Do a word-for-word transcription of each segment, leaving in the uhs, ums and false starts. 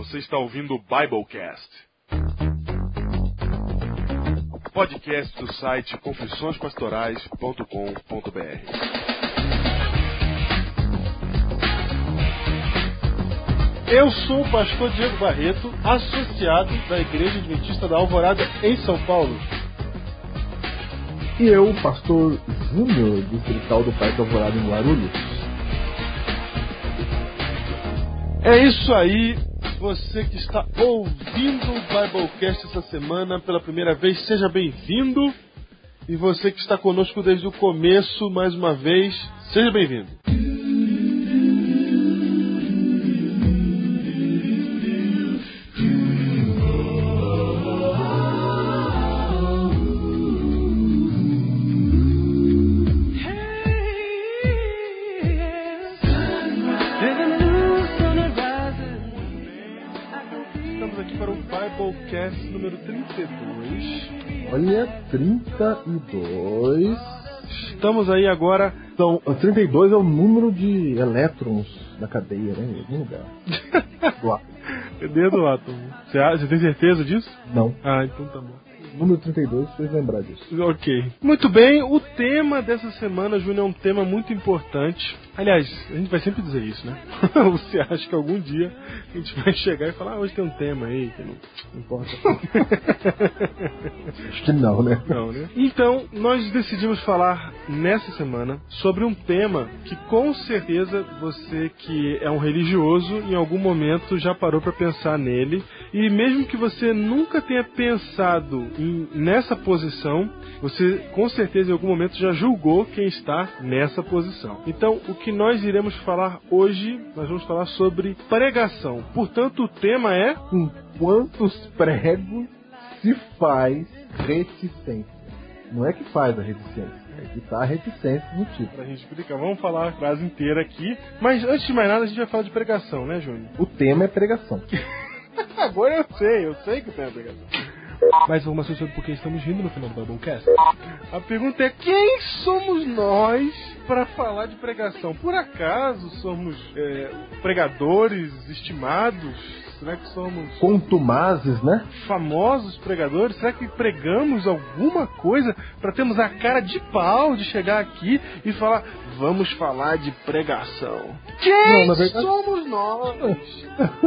Você está ouvindo o Biblecast, podcast do site confissões pastorais ponto com ponto b r. Eu sou o pastor Diego Barreto, associado da Igreja Adventista da Alvorada, em São Paulo. E eu, o pastor Júnior, distrital do Parque Alvorada, em Guarulhos. É isso aí, você que está ouvindo o Biblecast essa semana pela primeira vez, seja bem-vindo. E você que está conosco desde o começo, mais uma vez, seja bem-vindo. Biblecast número trinta e dois. Olha, trinta e dois. Estamos aí agora. Então, trinta e dois é o número de elétrons da cadeia, né? Em algum lugar. Do átomo. Cadê do átomo? Você, você tem certeza disso? Não. Ah, então tá bom. Número trinta e dois, fez lembrar disso. Ok. Muito bem, o tema dessa semana, Júnior, é um tema muito importante. Aliás, a gente vai sempre dizer isso, né? Você acha que algum dia a gente vai chegar e falar, ah, hoje tem um tema aí que não, não importa. Acho que não, né? Não, né? Então, nós decidimos falar nessa semana sobre um tema que com certeza você que é um religioso, em algum momento já parou para pensar nele. E mesmo que você nunca tenha pensado em, nessa posição, você com certeza em algum momento já julgou quem está nessa posição. Então, o que nós iremos falar hoje, nós vamos falar sobre pregação. Portanto, o tema é... Com quantos pregos se faz reticência? Não é que faz a reticência, é que está a reticência no título. Pra gente explicar, vamos falar a frase inteira aqui. Mas antes de mais nada, a gente vai falar de pregação, né, Júnior? O tema é pregação. Agora eu sei, eu sei que tem a pregação. Mais informações sobre por que estamos rindo no final do Biblecast. A pergunta é, quem somos nós para falar de pregação? Por acaso somos é, pregadores estimados? Será que somos... contumazes, né? famosos pregadores? Será que pregamos alguma coisa para termos a cara de pau de chegar aqui e falar, vamos falar de pregação? Quem Não, verdade... somos nós?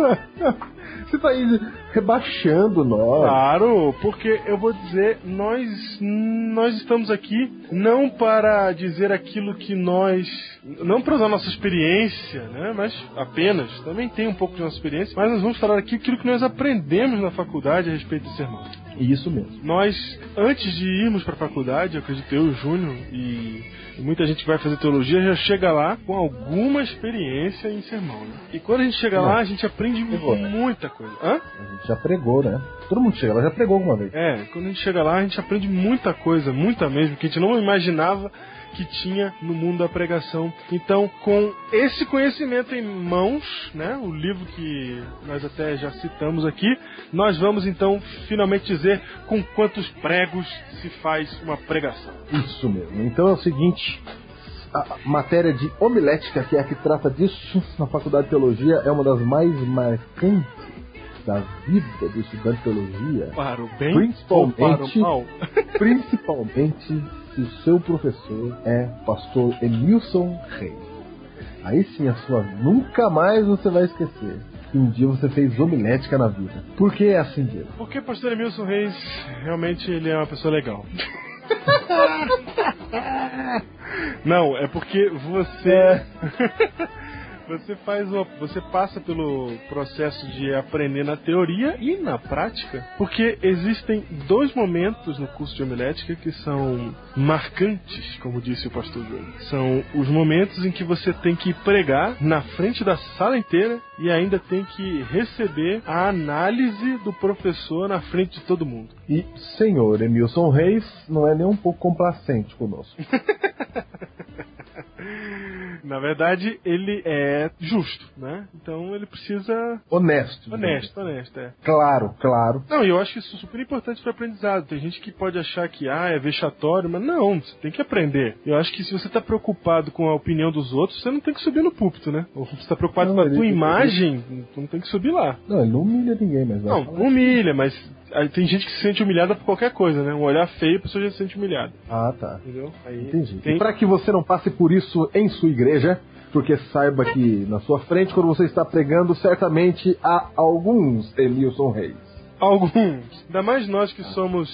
Você tá aí rebaixando nós. Claro, porque eu vou dizer, nós, nós estamos aqui não para dizer aquilo que nós... não para usar nossa experiência, né? Mas apenas, também tem um pouco de nossa experiência, mas nós vamos falar aqui aquilo que nós aprendemos na faculdade a respeito de sermão. Isso mesmo. Nós, antes de irmos para a faculdade, eu acredito eu e o Júnior, e muita gente que vai fazer teologia já chega lá com alguma experiência em sermão, né? E quando a gente chega Não. lá, a gente aprende pregou, muita coisa. Hã? A gente já pregou, né? Todo mundo chega lá, já pregou alguma vez. É, quando a gente chega lá, a gente aprende muita coisa, muita mesmo, que a gente não imaginava que tinha no mundo da pregação. Então, com esse conhecimento em mãos, né, o livro que nós até já citamos aqui, nós vamos então finalmente dizer com quantos pregos se faz uma pregação. Isso mesmo. Então é o seguinte, a matéria de homilética, que é a que trata disso na Faculdade de Teologia, é uma das mais marcantes da vida do estudante de teologia. Para o bem principalmente, ou para o mal? Principalmente se o seu professor é pastor Emilson Reis. Aí sim, a sua nunca mais você vai esquecer que um dia você fez homilética na vida. Por que é assim, Diego? Porque o pastor Emilson Reis, realmente, ele é uma pessoa legal. Não, é porque você... É. Você faz uma, você passa pelo processo de aprender na teoria e na prática, porque existem dois momentos no curso de homilética que são marcantes, como disse o pastor João. São os momentos em que você tem que pregar na frente da sala inteira e ainda tem que receber a análise do professor na frente de todo mundo. E senhor Emilson Reis não é nem um pouco complacente conosco. Na verdade, ele é justo, né? Então ele precisa... Honesto. Honesto, honesto, é. Claro, claro. Não, e eu acho isso super importante para aprendizado. Tem gente que pode achar que, ah, é vexatório, mas não, você tem que aprender. Eu acho que se você tá preocupado com a opinião dos outros, você não tem que subir no púlpito, né? Ou se você tá preocupado não, com a ele, tua ele, imagem, ele... não tem que subir lá. Não, ele não humilha ninguém, mas... Não, humilha, mas aí tem gente que se sente humilhada por qualquer coisa, né? Um olhar feio, a pessoa já se sente humilhada. Ah, tá. Entendeu? Aí entendi. Tem... E para que você não passe por isso em sua igreja, porque saiba que na sua frente, quando você está pregando, certamente há alguns Emilson Reis. Alguns. Ainda mais nós que somos...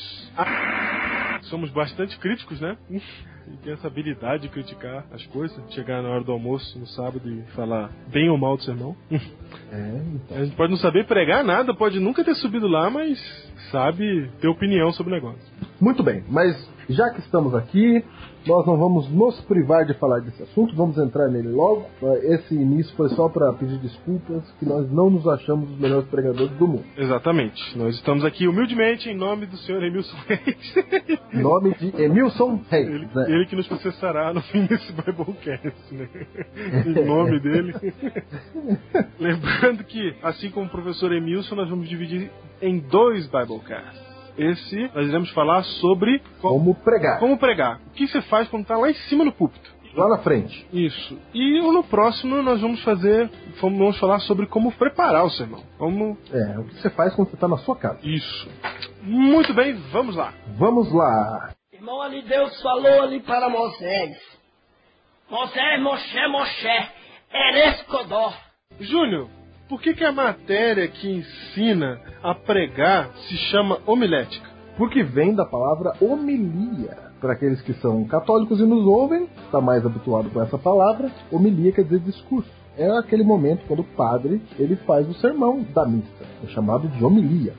Somos bastante críticos, né? E tem essa habilidade de criticar as coisas, chegar na hora do almoço no sábado e falar bem ou mal do sermão. É, então. A gente pode não saber pregar nada, pode nunca ter subido lá, mas sabe ter opinião sobre o negócio. Muito bem, mas já que estamos aqui, nós não vamos nos privar de falar desse assunto, vamos entrar nele logo. Esse início foi só para pedir desculpas, que nós não nos achamos os melhores pregadores do mundo. Exatamente. Nós estamos aqui humildemente em nome do senhor Emilson Reis. Em nome de Emilson Reis. Ele, né? Ele que nos processará no fim desse Biblecast, né? Em nome dele. Lembrando que, assim como o professor Emilson, nós vamos dividir em dois Biblecasts. Esse, nós iremos falar sobre... Como pregar. Como pregar. O que você faz quando está lá em cima no púlpito. Lá na frente. Isso. E no próximo nós vamos fazer... Vamos falar sobre como preparar o sermão. Como... É, o que você faz quando você está na sua casa. Isso. Muito bem, vamos lá. Vamos lá. Irmão, ali Deus falou ali para Moisés. Moisés, Moshe, Moshe, Eres Codó. Júnior, por que que a matéria que ensina a pregar se chama homilética? Porque vem da palavra homilia. Para aqueles que são católicos e nos ouvem, está mais habituado com essa palavra, homilia quer dizer discurso. É aquele momento quando o padre ele faz o sermão da missa. É chamado de homilia.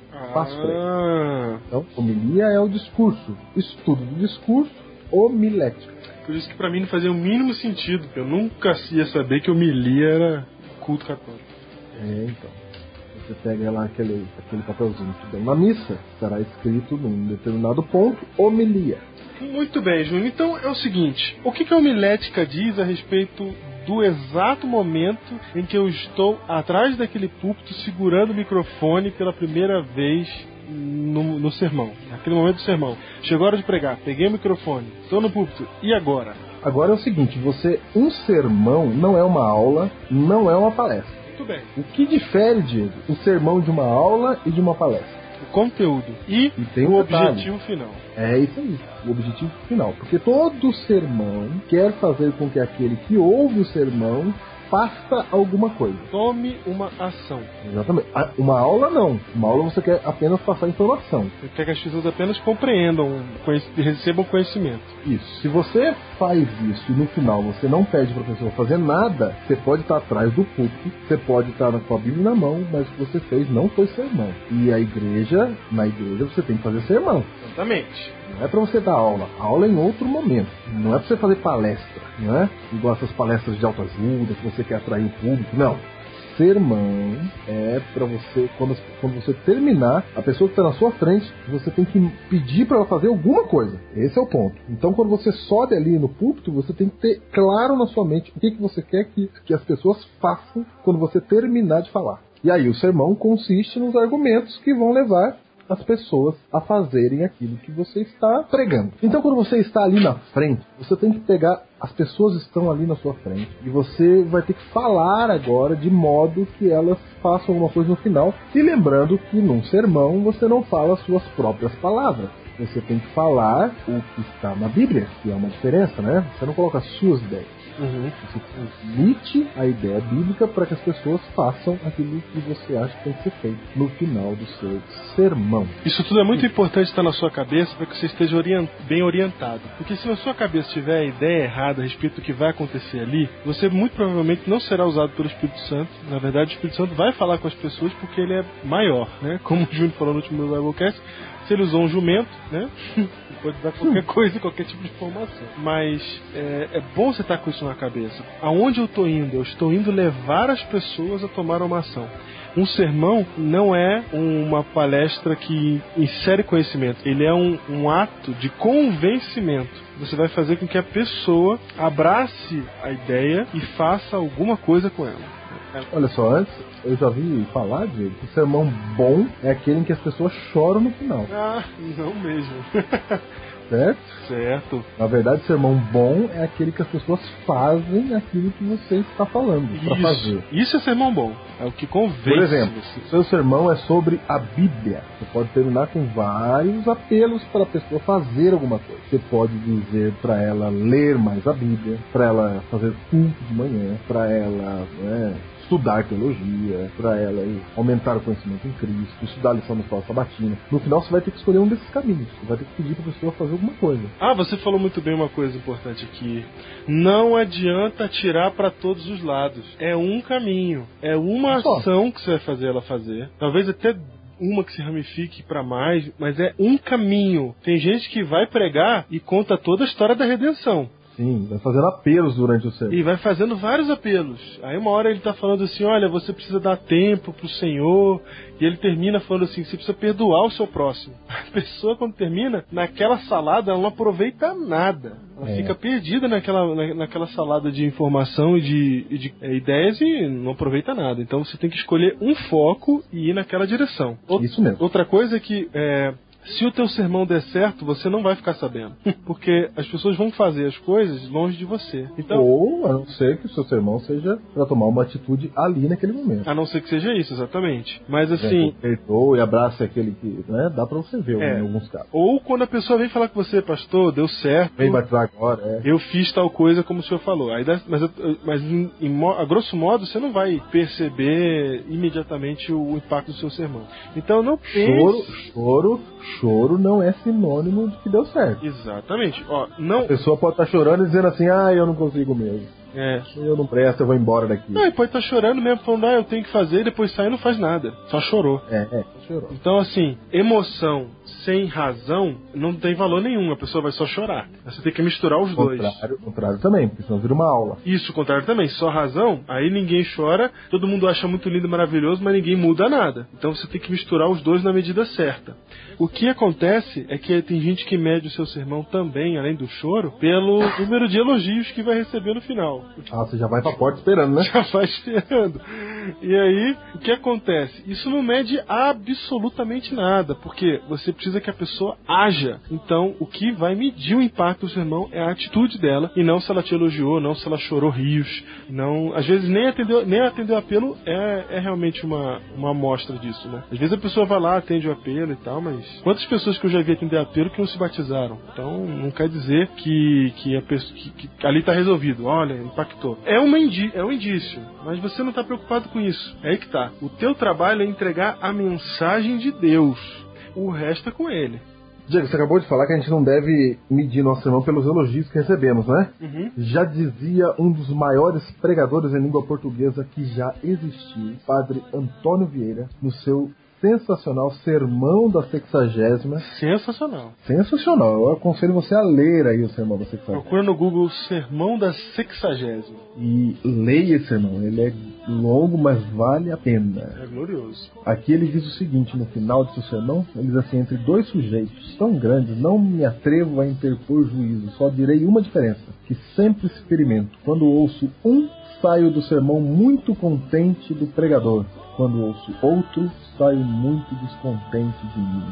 Ah. Então, homilia é o discurso. Estudo do discurso, homilético. Por isso que para mim não fazia o mínimo sentido, porque eu nunca ia saber que homilia era culto católico. É, então. Você pega lá aquele, aquele papelzinho que deu na missa, estará escrito num determinado ponto, homilia. Muito bem, Júnior. Então é o seguinte, o que que a homilética diz a respeito do exato momento em que eu estou atrás daquele púlpito segurando o microfone pela primeira vez no, no sermão? Naquele momento do sermão. Chegou a hora de pregar, peguei o microfone, estou no púlpito, e agora? Agora é o seguinte, você, um sermão não é uma aula, não é uma palestra. Muito bem. O que difere, Diego, o sermão de uma aula e de uma palestra? O conteúdo e, e tem o um objetivo final. É isso aí, o objetivo final. Porque todo sermão quer fazer com que aquele que ouve o sermão faça alguma coisa. Tome uma ação. Exatamente. Uma aula não. Uma aula você quer apenas passar informação. Você quer que as pessoas apenas compreendam, recebam conhecimento. Isso. Se você faz isso e no final você não pede para a pessoa fazer nada, você pode estar atrás do púlpito, você pode estar com a Bíblia na mão, mas o que você fez não foi sermão. E a igreja, na igreja você tem que fazer sermão. Exatamente. Não é para você dar aula. A aula é em outro momento. Não é para você fazer palestra, não é? Igual essas palestras de autoajuda que você quer atrair o público. Não. Sermão é para você, quando, quando você terminar, a pessoa que está na sua frente, você tem que pedir para ela fazer alguma coisa. Esse é o ponto. Então, quando você sobe ali no púlpito, você tem que ter claro na sua mente o que, que você quer que, que as pessoas façam quando você terminar de falar. E aí o sermão consiste nos argumentos que vão levar as pessoas a fazerem aquilo que você está pregando. Então, quando você está ali na frente, você tem que pegar, as pessoas estão ali na sua frente, e você vai ter que falar agora de modo que elas façam alguma coisa no final. E lembrando que num sermão você não fala as suas próprias palavras. Você tem que falar o que está na Bíblia, que é uma diferença, né? Você não coloca as suas ideias. Uhum. Você transmite a ideia bíblica para que as pessoas façam aquilo que você acha que tem que ser feito no final do seu sermão. Isso tudo é muito importante estar na sua cabeça para que você esteja orient... bem orientado. Porque se na sua cabeça tiver a ideia errada a respeito do que vai acontecer ali, você muito provavelmente não será usado pelo Espírito Santo. Na verdade, o Espírito Santo vai falar com as pessoas porque ele é maior, né? Como o Júnior falou no último Biblecast, Se ele usou um jumento, né? Pode dar qualquer coisa, qualquer tipo de informação. Mas é, é bom você estar com isso na cabeça. Aonde eu estou indo? Eu estou indo levar as pessoas a tomar uma ação. Um sermão não é uma palestra que insere conhecimento. Ele é um, um ato de convencimento. Você vai fazer com que a pessoa abrace a ideia e faça alguma coisa com ela. Olha só, antes eu já vi falar de que o sermão bom é aquele em que as pessoas choram no final. Ah, não mesmo. Certo? Certo. Na verdade, sermão bom é aquele que as pessoas fazem aquilo que você está falando para fazer. Isso é sermão bom. É o que convence. Por exemplo, se o seu sermão é sobre a Bíblia, você pode terminar com vários apelos para a pessoa fazer alguma coisa. Você pode dizer para ela ler mais a Bíblia, para ela fazer culto de manhã, para ela, né, estudar teologia, para ela aumentar o conhecimento em Cristo, estudar a lição da escola sabatina. No final você vai ter que escolher um desses caminhos. Você vai ter que pedir para a pessoa fazer alguma coisa. Ah, você falou muito bem uma coisa importante aqui. Não adianta atirar para todos os lados. É um caminho. É uma Só. ação que você vai fazer ela fazer. Talvez até uma que se ramifique para mais, mas é um caminho. Tem gente que vai pregar e conta toda a história da redenção. Sim, vai fazendo apelos durante o sermão. E vai fazendo vários apelos. Aí uma hora ele tá falando assim, olha, você precisa dar tempo pro Senhor. E ele termina falando assim, você precisa perdoar o seu próximo. A pessoa, quando termina, naquela salada, ela não aproveita nada. Ela é. fica perdida naquela, na, naquela salada de informação e de, e de é, ideias e não aproveita nada. Então você tem que escolher um foco e ir naquela direção. Out- Isso mesmo. Outra coisa é que... É, se o teu sermão der certo, você não vai ficar sabendo. Porque as pessoas vão fazer as coisas longe de você. Então, ou a não ser que o seu sermão seja para tomar uma atitude ali naquele momento. a não ser que seja isso, exatamente. Mas assim... Perdoa e abraça aquele que... Né, dá para você ver É. em alguns casos. Ou quando a pessoa vem falar com você, pastor, deu certo, Vem batizar agora, é. eu fiz tal coisa como o senhor falou. Aí dá- mas mas em, em mo- a grosso modo, você não vai perceber imediatamente o, o impacto do seu sermão. Então não Choro, pense... choro, choro não é sinônimo de que deu certo. Exatamente. Ó, não... A pessoa pode estar chorando e dizendo assim, ah, eu não consigo mesmo. É... Eu não presto, eu vou embora daqui. Não, ele pode estar chorando mesmo, falando, ah, eu tenho que fazer, e depois sai e não faz nada. Só chorou. É, é, chorou. Então, assim, emoção sem razão não tem valor nenhum. A pessoa vai só chorar. Você tem que misturar os dois. Contrário, contrário também, porque senão vira uma aula. Isso, o contrário também. Só razão, aí ninguém chora, todo mundo acha muito lindo e maravilhoso, mas ninguém muda nada. Então você tem que misturar os dois na medida certa. O que acontece é que tem gente que mede o seu sermão também, além do choro, pelo número de elogios que vai receber no final. Ah, você já vai pra porta esperando, né? Já vai esperando. E aí, o que acontece? Isso não mede absolutamente nada, porque você precisa que a pessoa haja. Então, o que vai medir o impacto do sermão é a atitude dela, e não se ela te elogiou, não se ela chorou rios, não... Às vezes nem atendeu, nem atendeu o apelo é, é realmente uma, uma amostra disso, né? Às vezes a pessoa vai lá, atende o apelo e tal, mas quantas pessoas que eu já vi atender apelo que não se batizaram? Então, não quer dizer que, que, a pessoa, que, que ali está resolvido. Olha, impactou. É, uma indi- é um indício, mas você não está preocupado com isso. É aí que tá. O teu trabalho é entregar a mensagem de Deus. O resto é com ele. Diego, você acabou de falar que a gente não deve medir nosso sermão pelos elogios que recebemos, né? Uhum. Já dizia um dos maiores pregadores em língua portuguesa que já existiu, Padre Antônio Vieira, no seu sensacional Sermão da Sexagésima. Sensacional. Sensacional. Eu aconselho você a ler aí o Sermão da Sexagésima. Procura no Google Sermão da Sexagésima. E leia esse sermão. Ele é longo, mas vale a pena. É glorioso. Aqui ele diz o seguinte, no final do seu sermão, ele diz assim, entre dois sujeitos tão grandes, não me atrevo a interpor juízo, só direi uma diferença, que sempre experimento. Quando ouço um, saio do sermão muito contente do pregador. Quando ouço outro, saio muito descontente de mim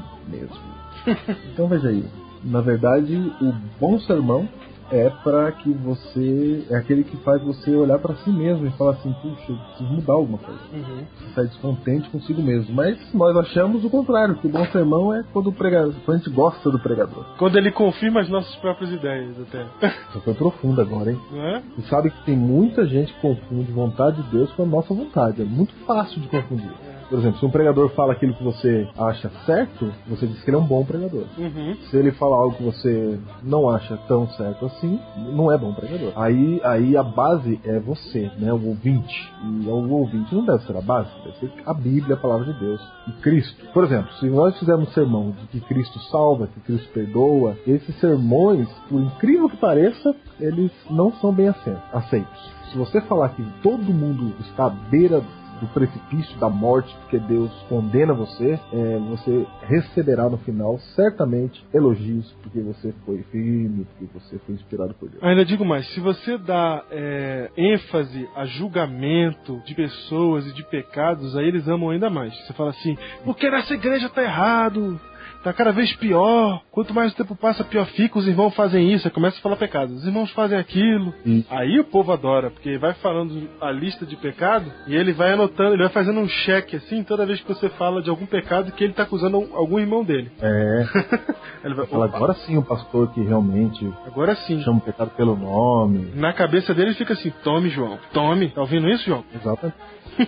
mesmo. Então veja aí, na verdade, o bom sermão é para que você, é aquele que faz você olhar para si mesmo e falar assim, puxa, eu preciso mudar alguma coisa. Uhum. Você sai descontente consigo mesmo. Mas nós achamos o contrário, que o bom sermão é quando o pregador, quando a gente gosta do pregador. Quando ele confirma as nossas próprias ideias, até. Isso foi profundo agora, hein? Não é? Você sabe que tem muita gente que confunde vontade de Deus com a nossa vontade. É muito fácil de confundir. Por exemplo, se um pregador fala aquilo que você acha certo, você diz que ele é um bom pregador. Uhum. Se ele fala algo que você não acha tão certo assim, não é bom pregador. Aí, aí a base é você, né? O ouvinte. E o ouvinte não deve ser a base, deve ser a Bíblia, a palavra de Deus e Cristo. Por exemplo, se nós fizermos sermão de que Cristo salva, que Cristo perdoa, esses sermões, por incrível que pareça, eles não são bem aceitos. Se você falar que todo mundo está à beira do precipício da morte, porque Deus condena você, é, você receberá no final certamente elogios, porque você foi firme, porque você foi inspirado por Deus. Ainda digo mais, se você dá é, ênfase a julgamento de pessoas e de pecados, aí eles amam ainda mais. Você fala assim, porque nessa igreja tá errado, tá cada vez pior, quanto mais o tempo passa, pior fica, os irmãos fazem isso, aí começa a falar pecado, os irmãos fazem aquilo. Sim. Aí o povo adora, porque vai falando a lista de pecado e ele vai anotando, ele vai fazendo um cheque assim, toda vez que você fala de algum pecado que ele tá acusando algum irmão dele. É. Ele vai, fala, agora sim o pastor que realmente agora sim chama o pecado pelo nome. Na cabeça dele fica assim, tome João, tome, tá ouvindo isso, João? Exatamente.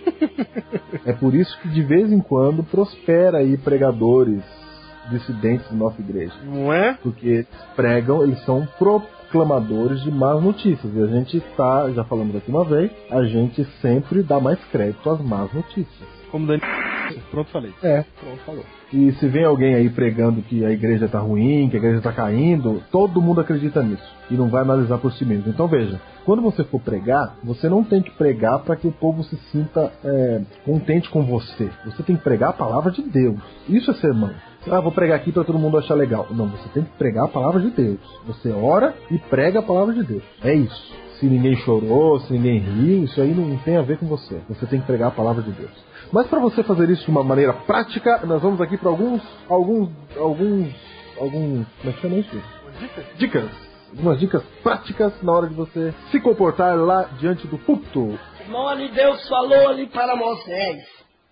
É por isso que de vez em quando prospera aí pregadores dissidentes da nossa igreja. Não é? Porque eles pregam, eles são proclamadores de más notícias. E a gente tá, já falamos aqui uma vez, a gente sempre dá mais crédito às más notícias. Como Daniel. Pronto, falei. É, pronto, falou. E se vem alguém aí pregando que a igreja tá ruim, que a igreja tá caindo, todo mundo acredita nisso e não vai analisar por si mesmo. Então veja, quando você for pregar, você não tem que pregar para que o povo se sinta é, contente com você. Você tem que pregar a palavra de Deus. Isso é sermão. Ah, vou pregar aqui para todo mundo achar legal. Não, você tem que pregar a palavra de Deus. Você ora e prega a palavra de Deus. É isso. Se ninguém chorou, se ninguém riu, isso aí não tem a ver com você. Você tem que pregar a palavra de Deus. Mas para você fazer isso de uma maneira prática, nós vamos aqui para alguns, alguns, alguns, alguns, como é que chama isso? Dicas? Dicas. Algumas dicas práticas na hora de você se comportar lá diante do púlpito. Irmão, ali Deus falou ali para Moisés.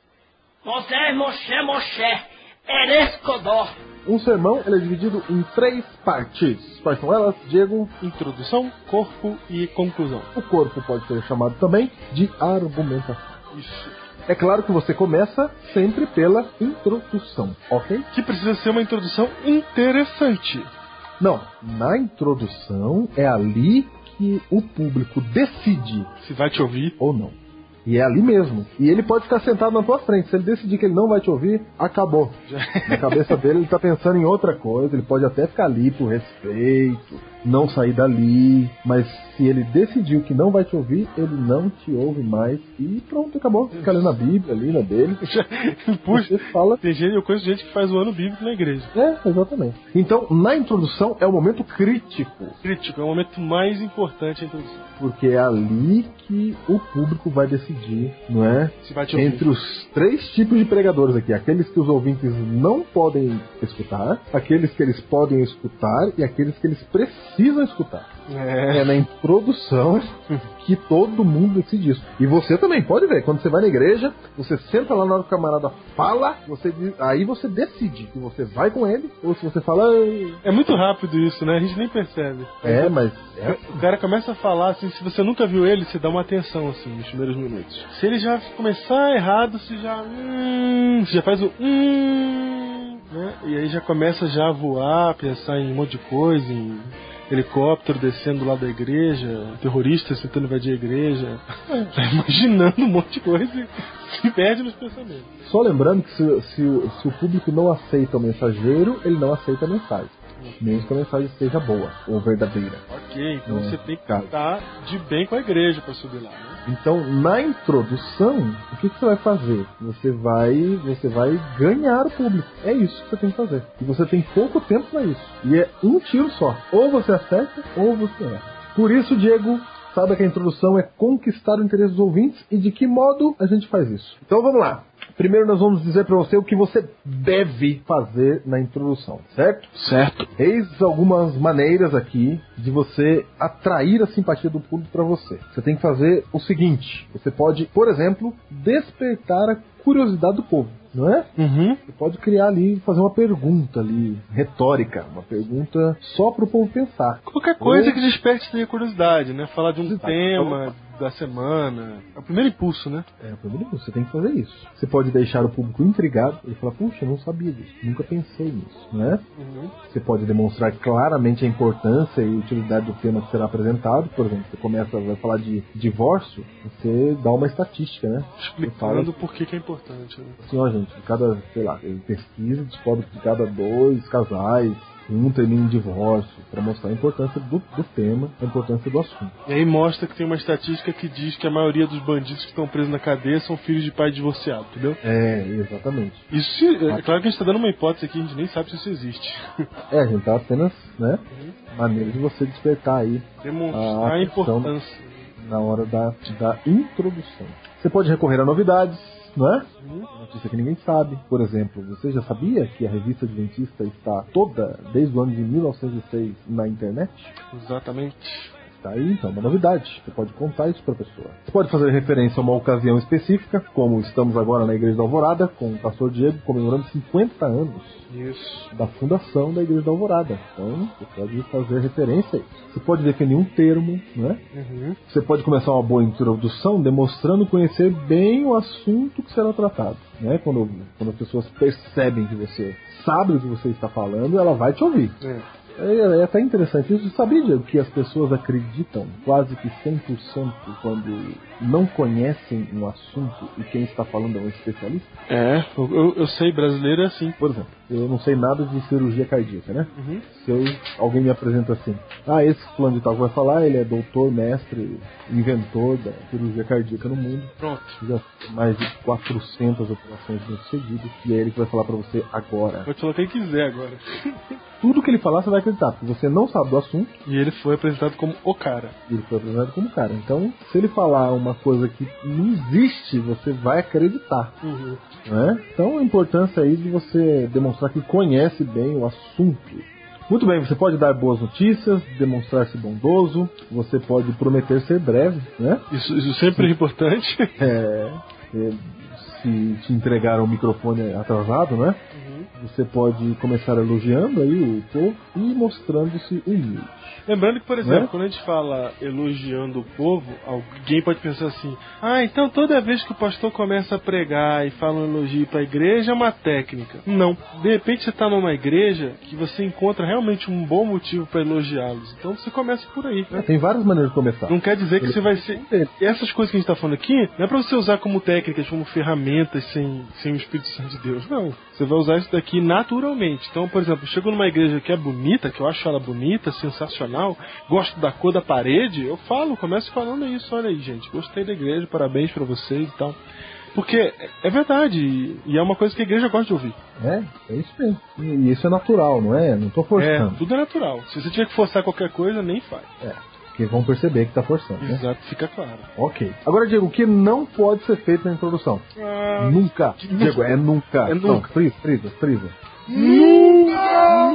Moisés, Moshe, Moshe, Eres Codó. Um sermão ele é dividido em três partes. Quais são elas, Diego? Introdução, corpo e conclusão. O corpo pode ser chamado também de argumentação. Isso. É claro que você começa sempre pela introdução, ok? Que precisa ser uma introdução interessante. Não, na introdução é ali que o público decide se vai te ouvir ou não. E é ali mesmo. E ele pode ficar sentado na tua frente. Se ele decidir que ele não vai te ouvir, acabou. Já. Na cabeça dele ele tá pensando em outra coisa. Ele pode até ficar ali por respeito, não sair dali. Mas se ele decidiu que não vai te ouvir, ele não te ouve mais. E pronto, acabou. Fica lendo a Bíblia ali na dele. Puxa, você fala. Tem gente, eu conheço gente que faz o ano bíblico na igreja. É, exatamente. Então, na introdução é o momento crítico. Crítico, é o momento mais importante da introdução. Porque é ali que o público vai decidir, não é? Se vai te ouvir. Entre os três tipos de pregadores aqui. Aqueles que os ouvintes não podem escutar, aqueles que eles podem escutar e aqueles que eles precisam escutar. É, é na introdução que todo mundo decide isso. E você também pode ver, quando você vai na igreja, você senta lá na hora que o camarada fala, você, aí você decide se você vai com ele ou se você fala... É muito rápido isso, né? A gente nem percebe. É, mas... É... O cara começa a falar, assim, se você nunca viu ele, você dá uma atenção, assim, nos primeiros minutos. Se ele já começar errado, você já... Hum, você já faz o... Hum, né? E aí já começa já a voar, pensar em um monte de coisa, em... helicóptero descendo lá da igreja, terroristas tentando invadir a igreja, tá imaginando um monte de coisa e se perde nos pensamentos. Só lembrando que se, se, se o público não aceita o mensageiro, ele não aceita a mensagem. Mesmo que a mensagem seja boa ou verdadeira. Ok, então é. Você tem que Cara. estar de bem com a igreja para subir lá, né? Então, na introdução, o que, que você vai fazer? Você vai, você vai ganhar o público. É isso que você tem que fazer. E você tem pouco tempo para isso. E é um tiro só. Ou você acerta, ou você erra. Por isso, Diego, sabe que a introdução é conquistar o interesse dos ouvintes e de que modo a gente faz isso. Então, vamos lá. Primeiro nós vamos dizer para você o que você deve fazer na introdução, certo? Certo. Eis algumas maneiras aqui de você atrair a simpatia do público para você. Você tem que fazer o seguinte. Você pode, por exemplo, despertar a curiosidade do povo, não é? Uhum. Você pode criar ali, fazer uma pergunta ali, retórica, uma pergunta só para o povo pensar. Qualquer coisa Ou... que desperte a curiosidade, né? Falar de um Exato. tema da semana. É o primeiro impulso, né? É o primeiro impulso, você tem que fazer isso. Você pode deixar o público intrigado e falar, puxa, eu não sabia disso, nunca pensei nisso, né? Uhum. Você pode demonstrar claramente a importância e utilidade do tema que será apresentado. Por exemplo, você começa, vai falar de divórcio, você dá uma estatística, né? Explicando por que, que é importante. Né? Assim, ó, gente, cada, sei lá, pesquisa descobre que cada dois casais um termina em divórcio, para mostrar a importância do, do tema, a importância do assunto. E aí mostra que tem uma estatística que diz que a maioria dos bandidos que estão presos na cadeia são filhos de pai divorciado, entendeu? É, exatamente. Isso se, é claro que a gente está dando uma hipótese aqui, a gente nem sabe se isso existe. É, a gente tá apenas, né, uhum. maneira de você despertar aí demonstrar a, a importância na hora da, da introdução. Você pode recorrer a novidades, não é? Uhum. Notícia que ninguém sabe. Por exemplo, você já sabia que a revista Adventista está toda, desde o ano de mil novecentos e seis, na internet? Exatamente. Está aí, então, uma novidade. Você pode contar isso para a pessoa. Você pode fazer referência a uma ocasião específica, como estamos agora na Igreja da Alvorada, com o pastor Diego comemorando cinquenta anos isso. da fundação da Igreja da Alvorada. Então, você pode fazer referência a isso. Você pode definir um termo, né? Uhum. Você pode começar uma boa introdução demonstrando conhecer bem o assunto que será tratado. Né? Quando, quando as pessoas percebem que você sabe o que você está falando, ela vai te ouvir. É. É, é até interessante isso. Você sabia, Diego, que as pessoas acreditam quase que cem por cento quando não conhecem um assunto e quem está falando é um especialista? É, eu, eu sei, brasileiro é assim. Por exemplo, eu não sei nada de cirurgia cardíaca, né? Uhum. Se eu, alguém me apresenta assim, ah, esse fulano de tal que vai falar, ele é doutor, mestre, inventor da cirurgia cardíaca no mundo. Pronto. Já mais de quatrocentas operações bem sucedidas, e é ele que vai falar pra você agora. Pode falar o que ele quiser agora. Tudo que ele falar você vai acreditar, porque você não sabe do assunto. E ele foi apresentado como o cara. Ele foi apresentado como cara. Então, se ele falar uma coisa que não existe, você vai acreditar. Uhum. Né? Então, a importância aí de você demonstrar que conhece bem o assunto. Muito bem, você pode dar boas notícias, demonstrar-se bondoso, você pode prometer ser breve, né? Isso, isso sempre é importante. É, é, se te entregar um microfone atrasado, né? Uhum. Você pode começar elogiando aí o povo e mostrando-se humilde. Lembrando que, por exemplo, né? quando a gente fala elogiando o povo, alguém pode pensar assim, ah, então toda vez que o pastor começa a pregar e fala um elogio para a igreja é uma técnica. Não. De repente você está numa igreja que você encontra realmente um bom motivo para elogiá-los. Então você começa por aí. É, tem várias maneiras de começar. Não quer dizer que Ele... você vai ser... E essas coisas que a gente está falando aqui, não é para você usar como técnicas, como ferramentas sem, sem o Espírito Santo de Deus. Não. Você vai usar isso daqui naturalmente. Então, por exemplo, chego numa igreja que é bonita, que eu acho ela bonita, sensacional, gosto da cor da parede, eu falo, começo falando isso, olha aí, gente, gostei da igreja, parabéns pra vocês e tal. Porque é verdade, e é uma coisa que a igreja gosta de ouvir. É, é isso mesmo. E isso é natural, não é? Não tô forçando. É, tudo é natural. Se você tiver que forçar qualquer coisa, nem faz. É, porque vão perceber que tá forçando. Exato, né? fica claro. Ok. Agora, Diego, o que não pode ser feito na introdução? Ah, nunca. Que... Diego, é nunca. É nunca. Não, frisa, frisa, frisa. Nunca!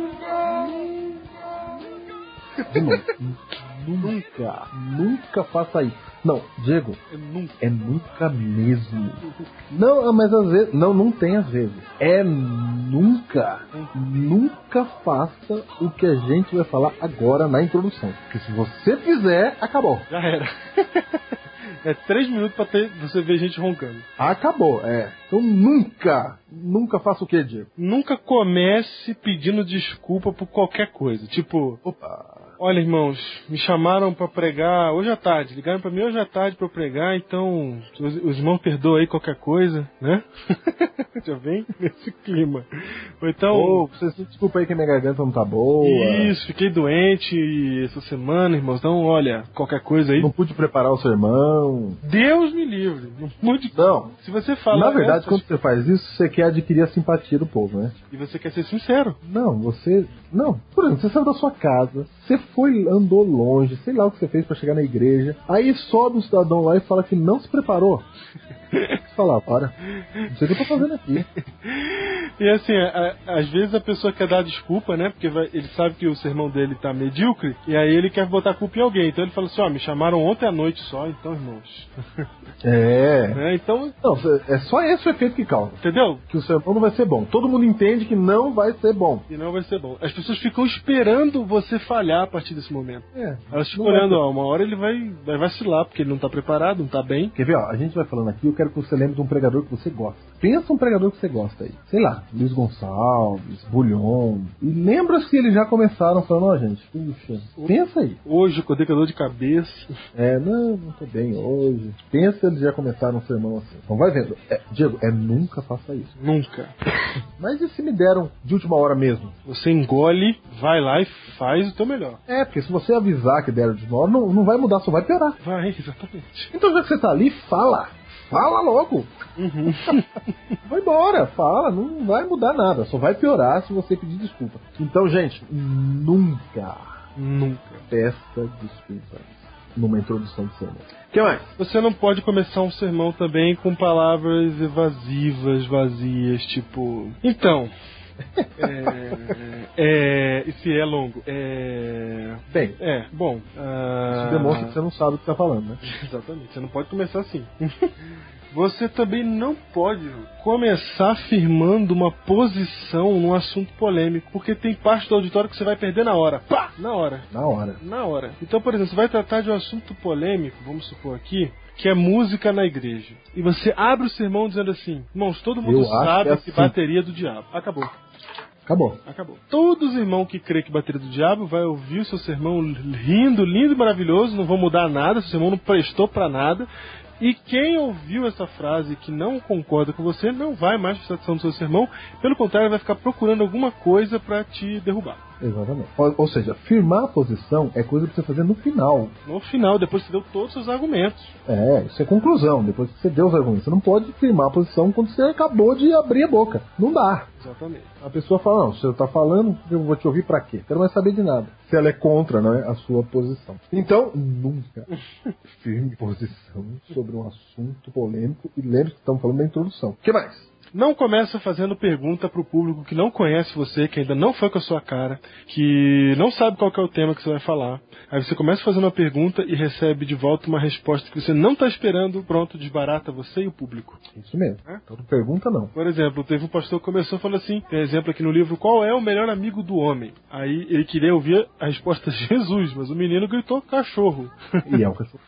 Nunca. Nunca. Nunca faça isso. Não, Diego, é nunca. é nunca mesmo. Não, mas às vezes. Não, não tem às vezes. É nunca. Nunca faça o que a gente vai falar agora na introdução. Porque se você fizer, acabou. Já era. É três minutos pra ter, você ver gente roncando. Acabou, é. Então nunca, nunca faça o que, Diego? Nunca comece pedindo desculpa por qualquer coisa. Tipo, opa. Olha, irmãos, me chamaram pra pregar hoje à tarde. Ligaram pra mim hoje à tarde pra eu pregar, então os, os irmãos perdoam aí qualquer coisa, né? Já vem nesse clima. Ou então... Oh, você se desculpa aí que minha garganta não tá boa. Isso, fiquei doente essa semana, irmãos. Então, olha, qualquer coisa aí... Não pude preparar o sermão. Deus me livre. Não pude... Não. Se você fala... Na verdade, essas... quando você faz isso, você quer adquirir a simpatia do povo, né? E você quer ser sincero. Não, você... Não, por exemplo, você saiu da sua casa, você foi, andou longe, sei lá o que você fez pra chegar na igreja, aí sobe um cidadão lá e fala que não se preparou. Você fala, para, não sei o que eu tô fazendo aqui. E assim, a, a, às vezes a pessoa quer dar desculpa, né? Porque vai, ele sabe que o sermão dele tá medíocre, e aí ele quer botar a culpa em alguém. Então ele fala assim, ó, me chamaram ontem à noite só, então, irmãos. É. É, então... Não, é só esse o efeito que causa. Entendeu? Que o sermão não vai ser bom. Todo mundo entende que não vai ser bom. E não vai ser bom. As pessoas ficam esperando você falhar a partir desse momento. É. Elas ficam olhando, ó, uma hora ele vai, vai vacilar, porque ele não tá preparado, não tá bem. Quer ver, ó, a gente vai falando aqui, eu quero que você lembre de um pregador que você gosta. Pensa um pregador que você gosta aí. Sei lá, Luiz Gonçalves, Bulhon. E lembra se eles já começaram falando, ó, gente, puxa, pensa aí. Hoje, com decador de cabeça. É, não, não tô bem hoje. Pensa se eles já começaram um sermão assim. Então vai vendo. É, Diego, é nunca faça isso. Nunca. Mas e se me deram de última hora mesmo? Você engole, vai lá e faz o teu melhor. É, porque se você avisar que deram de última hora, não, não vai mudar, só vai piorar. Vai, exatamente. Então já que você tá ali, fala. Fala logo. Uhum. Vai embora, fala, não vai mudar nada, só vai piorar se você pedir desculpa. Então, gente, nunca, nunca peça desculpas numa introdução de sermão. O que mais? Você não pode começar um sermão também com palavras evasivas, vazias, tipo... Então... é, é, e se é longo? É, Bem, é, bom. Uh, isso demonstra que você não sabe o que está falando, né? Exatamente, você não pode começar assim. Você também não pode começar afirmando uma posição num assunto polêmico, porque tem parte do auditório que você vai perder na hora. Pá! Na hora. Na hora. Na hora. Então, por exemplo, você vai tratar de um assunto polêmico, vamos supor aqui, que é música na igreja. E você abre o sermão dizendo assim, irmãos, todo mundo Eu sabe acho que, que é assim. bateria é do diabo. Acabou. Acabou. Acabou. Todos os irmãos que crê que bateria do diabo vai ouvir o seu sermão rindo, lindo e maravilhoso, não vão mudar nada, seu sermão não prestou pra nada. E quem ouviu essa frase que não concorda com você não vai mais prestar atenção no seu sermão, pelo contrário, vai ficar procurando alguma coisa pra te derrubar. Exatamente. Ou, ou seja, firmar a posição é coisa pra você fazer no final. No final, depois que você deu todos os seus argumentos. É, isso é conclusão, depois que você deu os argumentos. Você não pode firmar a posição quando você acabou de abrir a boca. Não dá. Exatamente. A pessoa fala, não, se você tá falando, eu vou te ouvir pra quê? Quero mais saber de nada. Se ela é contra, né, a sua posição. Então, nunca firme posição sobre um assunto polêmico. E lembre que estamos falando da introdução. O que mais? Não começa fazendo pergunta pro público que não conhece você, que ainda não foi com a sua cara, que não sabe qual que é o tema que você vai falar. Aí você começa fazendo uma pergunta e recebe de volta uma resposta que você não está esperando, pronto, desbarata você e o público. Isso mesmo. É? Então, pergunta não. Por exemplo, teve um pastor que começou falando assim, tem exemplo aqui no livro, qual é o melhor amigo do homem? Aí ele queria ouvir a resposta Jesus, mas o menino gritou cachorro. E é o cachorro.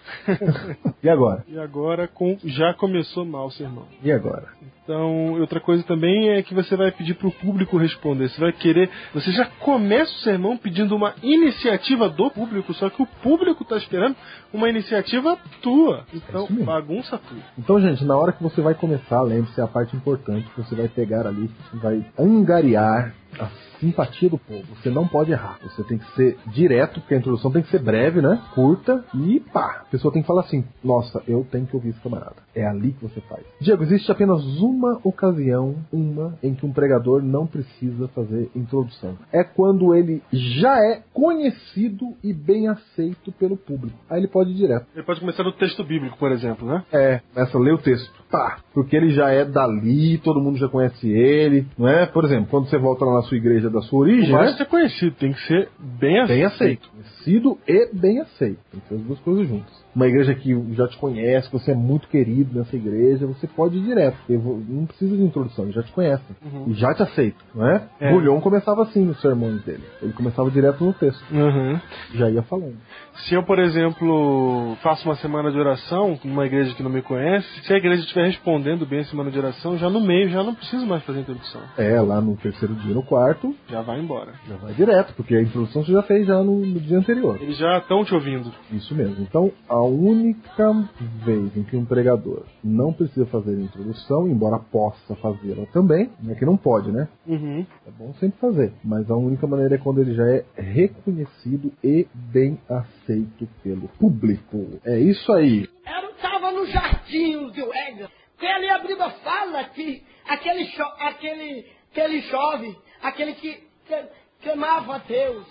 E agora? E agora com, já começou mal o sermão. E agora? Então, outra coisa também é que você vai pedir pro público responder. Você vai querer... Você já começa o sermão pedindo uma iniciativa do público, só que o público está esperando uma iniciativa tua. Então, é bagunça tudo. Então, gente, na hora que você vai começar, lembre-se, a parte importante, que você vai pegar ali, vai angariar a simpatia do povo. Você não pode errar. Você tem que ser direto, porque a introdução tem que ser breve, né? Curta e pá. A pessoa tem que falar assim, nossa, eu tenho que ouvir esse camarada. É ali que você faz. Diego, existe apenas uma ocasião, uma, em que um pregador não precisa fazer introdução. É quando ele já é conhecido e bem aceito pelo público. Aí ele pode ir direto. Ele pode começar no texto bíblico, por exemplo, né? É, começa a ler o texto. Pá, porque ele já é dali, todo mundo já conhece ele, não é? Por exemplo, quando você volta lá na sua igreja da sua origem, não né? basta ser conhecido, tem que ser bem aceito. Bem aceito. Conhecido e bem aceito. Tem que ser as duas coisas juntas. Uma igreja que já te conhece, você é muito querido nessa igreja, você pode ir direto. Não precisa de introdução, eles já te conhecem. Uhum. E já te aceitam, não é? é. Bulhon começava assim nos sermões dele. Ele começava direto no texto. Uhum. Já ia falando. Se eu, por exemplo, faço uma semana de oração numa igreja que não me conhece, se a igreja estiver respondendo bem a semana de oração, já no meio, já não preciso mais fazer introdução. É, lá no terceiro dia, no quarto, já vai embora. Já vai direto, porque a introdução você já fez já no, no dia anterior. Eles já estão te ouvindo. Isso mesmo. Então, a única vez em que um pregador não precisa fazer a introdução, embora possa fazê-la também, não é que não pode, né? Uhum. É bom sempre fazer. Mas a única maneira é quando ele já é reconhecido e bem aceito pelo público. É isso aí. Eu estava no jardim de Éden, que ali a Bíblia fala que aquele, cho- aquele, aquele jovem, aquele que, que, que amava a Deus,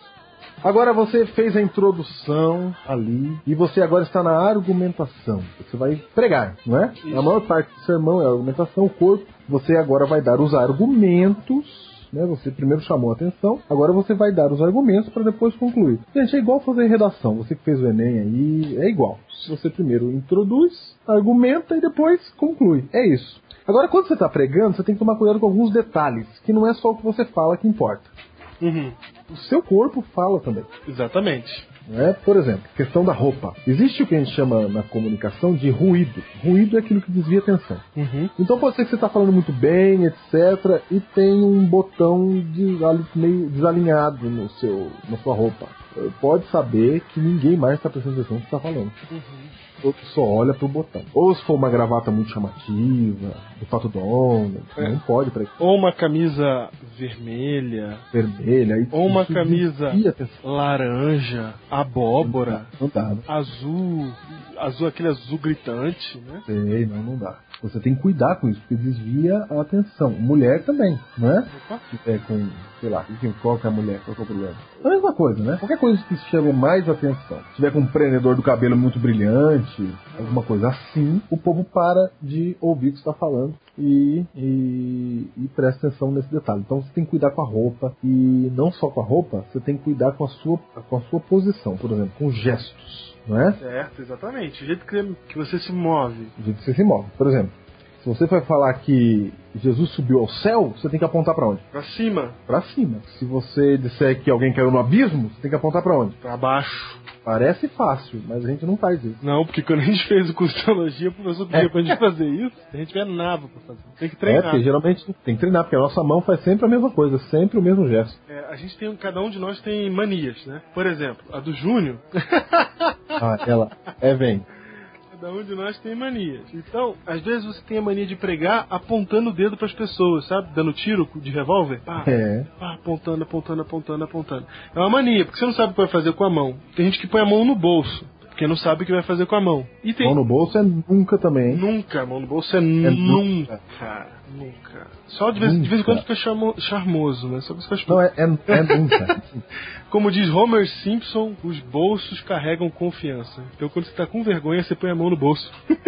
Agora você fez a introdução ali e você agora está na argumentação. Você vai pregar, não é? Isso. A maior parte do sermão é a argumentação, o corpo. Você agora vai dar os argumentos, né? Você primeiro chamou a atenção, agora você vai dar os argumentos para depois concluir. Gente, é igual fazer redação. Você que fez o Enem aí, é igual. Você primeiro introduz, argumenta e depois conclui. É isso. Agora, quando você está pregando, você tem que tomar cuidado com alguns detalhes, que não é só o que você fala que importa. Uhum. O seu corpo fala também. Exatamente. É, por exemplo, questão da roupa. Existe o que a gente chama na comunicação de ruído. Ruído é aquilo que desvia a atenção. Uhum. Então pode ser que você está falando muito bem, etcétera, e tem um botão de, meio desalinhado no seu, na sua roupa. Pode saber que ninguém mais está prestando atenção no que você está falando. Uhum. Ou só olha pro botão. Ou se for uma gravata muito chamativa, do Pato Donald, é. não pode pra... Ou uma camisa vermelha. Vermelha. E ou uma camisa laranja, abóbora, não dá, não dá, azul, azul, aquele azul gritante, né? Sei, não, não dá. Você tem que cuidar com isso, porque desvia a atenção. Mulher também, não é? Se é com, sei lá, qual que é a mulher, qual que é o problema? É a mesma coisa, né? Qualquer coisa que chame mais atenção. Se tiver com um prendedor do cabelo muito brilhante, alguma coisa assim, o povo para de ouvir o que você está falando e, e, e presta atenção nesse detalhe. Então você tem que cuidar com a roupa, e não só com a roupa, você tem que cuidar com a sua, com a sua posição, por exemplo, com gestos. Não é? Certo, exatamente. O jeito que você se move. O jeito que você se move. Por exemplo, se você vai falar que Jesus subiu ao céu, você tem que apontar pra onde? Pra cima. Pra cima. Se você disser que alguém caiu no abismo, você tem que apontar pra onde? Pra baixo. Parece fácil, mas a gente não faz isso. Não, porque quando a gente fez o curso de teologia, o professor pedia é. pra gente fazer isso, a gente treinava pra fazer. Tem que treinar. É, porque geralmente tem que treinar, porque a nossa mão faz sempre a mesma coisa, sempre o mesmo gesto. É, a gente tem, cada um de nós tem manias, né? Por exemplo, a do Júnior. Ah, ela. É, vem. Cada um de nós tem manias. Então, às vezes você tem a mania de pregar apontando o dedo pras pessoas, sabe? Dando tiro de revólver. Pá, é. pá, apontando, apontando, apontando, apontando. É uma mania, porque você não sabe o que vai fazer com a mão. Tem gente que põe a mão no bolso, porque não sabe o que vai fazer com a mão. E tem... Mão no bolso é nunca também, hein? Nunca, mão no bolso é, é nunca. Nunca, nunca. Só de vez, de vez em quando fica charmo, charmoso, né? Só que fica não, é, é, é nunca. Como diz Homer Simpson, os bolsos carregam confiança. Então quando você tá com vergonha, você põe a mão no bolso.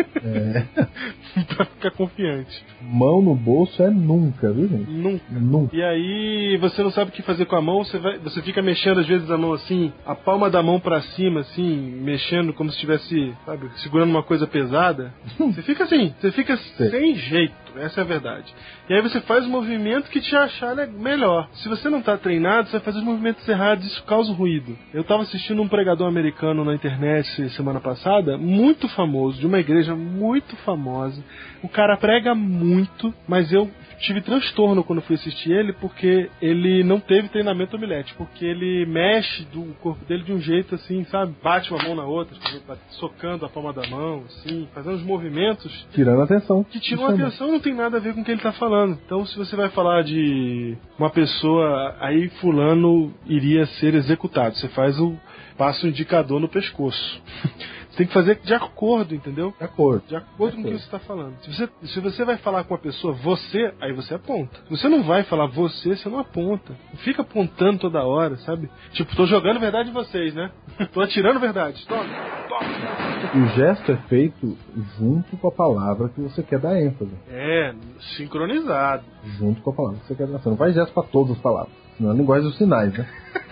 É. Pra ficar confiante. Mão no bolso é nunca, viu, gente? Nunca. Nunca. E aí você não sabe o que fazer com a mão, você, vai, você fica mexendo às vezes a mão assim, a palma da mão pra cima, assim, mexendo como se estivesse, sabe, segurando uma coisa pesada. Você fica assim, você fica Sim. sem jeito, essa é a verdade. E aí você faz o movimento que te achar melhor. Se você não tá treinado, você vai fazer os movimentos errados, isso causa ruído. Eu tava assistindo um pregador americano na internet semana passada, muito famoso, de uma igreja muito famosa. O cara prega muito, mas eu tive transtorno quando fui assistir ele, porque ele não teve treinamento homilético, porque ele mexe do corpo dele de um jeito assim, sabe? Bate uma mão na outra, socando a palma da mão, assim, fazendo os movimentos... Tirando a atenção. Que tiram a atenção e não tem nada a ver com o que ele tá falando. Então, se você vai falar de uma pessoa, aí fulano iria ser executado. Você faz o passa o indicador no pescoço. Você tem que fazer de acordo, entendeu? De acordo. De acordo com o que você está falando. Se você, se você vai falar com uma pessoa, você, aí você aponta. Se você não vai falar você, você não aponta. Não fica apontando toda hora, sabe? Tipo, tô jogando verdade em vocês, né? Tô atirando verdade. Toma, toma. E o gesto é feito junto com a palavra que você quer dar ênfase. É, sincronizado. Junto com a palavra que você quer dar. Você não faz gesto para todas as palavras. Senão é a linguagem dos sinais, né?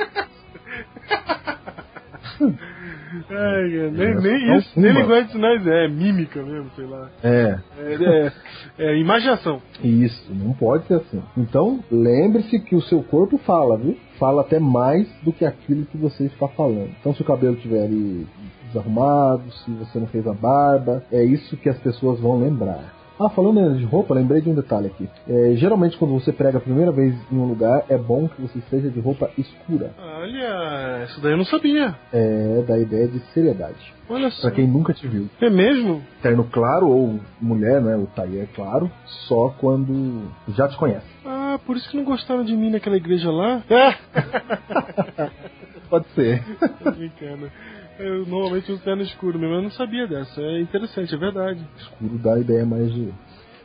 Ai, nem, nem isso, nem linguagem de sinais é, é mímica mesmo, sei lá. É. É, é, é imaginação. Isso, não pode ser assim. Então, lembre-se que o seu corpo fala, viu? Fala até mais do que aquilo que você está falando. Então, se o cabelo estiver ali desarrumado, se você não fez a barba, é isso que as pessoas vão lembrar. Ah, falando de roupa, lembrei de um detalhe aqui. É, geralmente, quando você prega a primeira vez em um lugar, é bom que você esteja de roupa escura. Olha, isso daí eu não sabia. É, da ideia de seriedade. Olha só. Pra quem nunca te viu. É mesmo? Terno claro ou mulher, né? O tailleur claro, só quando já te conhece. Ah, por isso que não gostaram de mim naquela igreja lá? Ah! Pode ser. Tô brincando. Eu normalmente uso terno escuro mesmo, eu não sabia dessa. É interessante, é verdade. Escuro dá a ideia mais de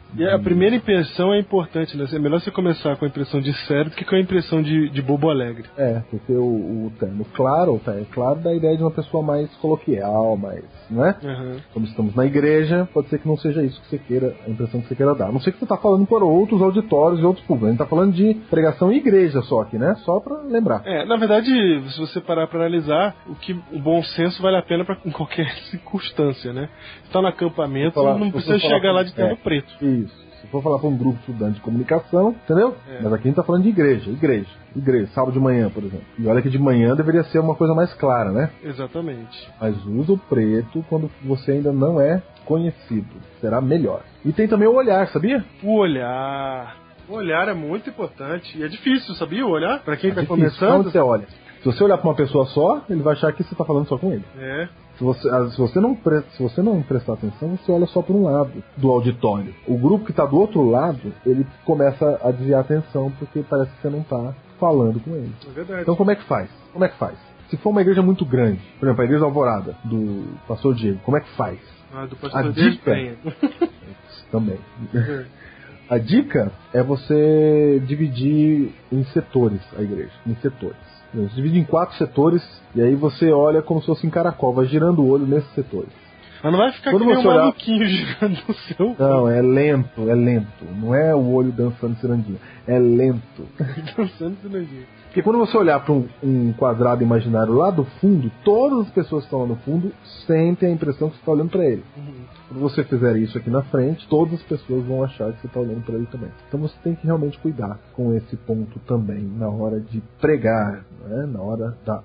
E a primeira impressão é importante, né? É melhor você começar com a impressão de sério do que com a impressão de, de bobo alegre. É, porque o, o terno claro, o terno claro dá a ideia de uma pessoa mais coloquial, mais, não é? Uhum. Como estamos na igreja, pode ser que não seja isso que você queira, a impressão que você queira dar. A não ser que você está falando para outros auditórios e outros públicos. A gente está falando de pregação em igreja só aqui, né? Só para lembrar. É, na verdade, se você parar para analisar, o que o bom senso vale a pena para em qualquer circunstância, né? Você tá no acampamento, falar, não precisa chegar lá de terno é, preto. Isso. Se for falar para um grupo estudante de comunicação, entendeu? É. Mas aqui a gente tá falando de igreja, igreja, igreja, sábado de manhã, por exemplo. E olha que de manhã deveria ser uma coisa mais clara, né? Exatamente. Mas usa o preto quando você ainda não é conhecido. Será melhor. E tem também o olhar, sabia? O olhar. O olhar é muito importante. E é difícil, sabia? O olhar? Pra quem é tá difícil. Começando. Onde você olha? Se você olhar para uma pessoa só, ele vai achar que você tá falando só com ele. É. Se você, se, você não pre, se você não prestar atenção, você olha só para um lado do auditório. O grupo que está do outro lado, ele começa a desviar a atenção porque parece que você não está falando com ele. É verdade. Então como é que faz? Como é que faz? Se for uma igreja muito grande, por exemplo, a igreja Alvorada, do pastor Diego, como é que faz? Ah, do pastor a Diego dica... Também. É. A dica é você dividir em setores a igreja, em setores. Você divide em quatro setores e aí você olha como se fosse em caracol, vai girando o olho nesses setores. Mas não vai ficar Quando que nem um olhar... maluquinho girando o seu... Não, é lento, é lento. Não é o olho dançando cirandinha, é lento. Dançando cirandinha. Porque quando você olhar para um, um quadrado imaginário lá do fundo, todas as pessoas que estão lá no fundo sentem a impressão que você está olhando para ele. Uhum. Quando você fizer isso aqui na frente, todas as pessoas vão achar que você está olhando para ele também. Então você tem que realmente cuidar com esse ponto também, na hora de pregar, né? Na hora da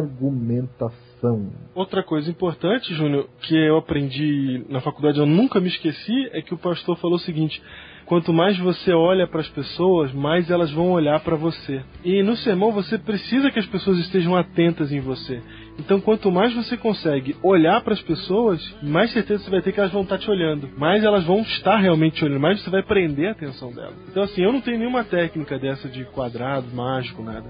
argumentação. Outra coisa importante, Júnior, que eu aprendi na faculdade, eu nunca me esqueci, é que o pastor falou o seguinte: quanto mais você olha para as pessoas, mais elas vão olhar para você. E no sermão você precisa que as pessoas estejam atentas em você. Então quanto mais você consegue olhar para as pessoas, mais certeza você vai ter que elas vão estar te olhando. Mais elas vão estar realmente te olhando, mais você vai prender a atenção delas. Então assim, eu não tenho nenhuma técnica dessa de quadrado, mágico, nada.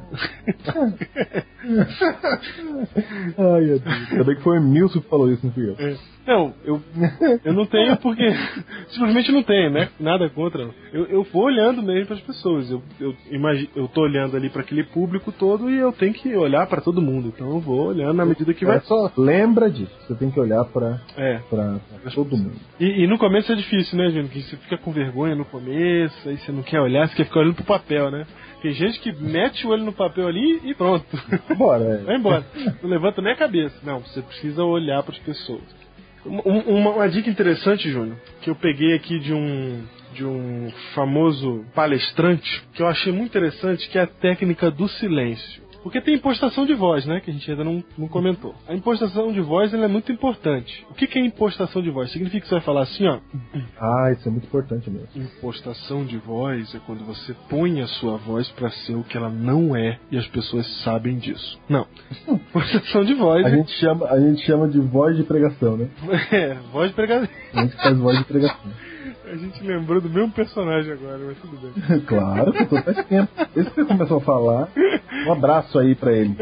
Ai, meu Deus. Ainda bem que foi o Emilson que falou isso, não fui eu. É. Não, eu, eu não tenho porque... simplesmente não tenho, né? Nada contra. Eu, eu vou olhando mesmo para as pessoas. Eu, eu, imagine, eu tô olhando ali para aquele público todo e eu tenho que olhar para todo mundo. Então eu vou olhando na medida que vai... É só lembra disso. Você tem que olhar para é. pra, pra todo mundo. E, e no começo é difícil, né, gente? Porque você fica com vergonha no começo, aí você não quer olhar, você quer ficar olhando pro papel, né? Tem gente que mete o olho no papel ali e pronto. Bora, é. Vai embora. Não levanta nem a cabeça. Não, você precisa olhar para as pessoas. Uma, uma dica interessante, Júnior, que eu peguei aqui de um, de um famoso palestrante, que eu achei muito interessante, que é a técnica do silêncio. Porque tem impostação de voz, né? Que a gente ainda não, não comentou. A impostação de voz ela é muito importante. O que, que é impostação de voz? Significa que você vai falar assim, ó. Ah, isso é muito importante mesmo. Impostação de voz é quando você põe a sua voz pra ser o que ela não é e as pessoas sabem disso. Não. Impostação de voz. A, é... gente chama, a gente chama de voz de pregação, né? É, voz de pregação. A gente faz voz de pregação. A gente lembrou do mesmo personagem agora, mas tudo bem. Claro, que tô faz tempo. Esse que você começou a falar, um abraço aí pra ele.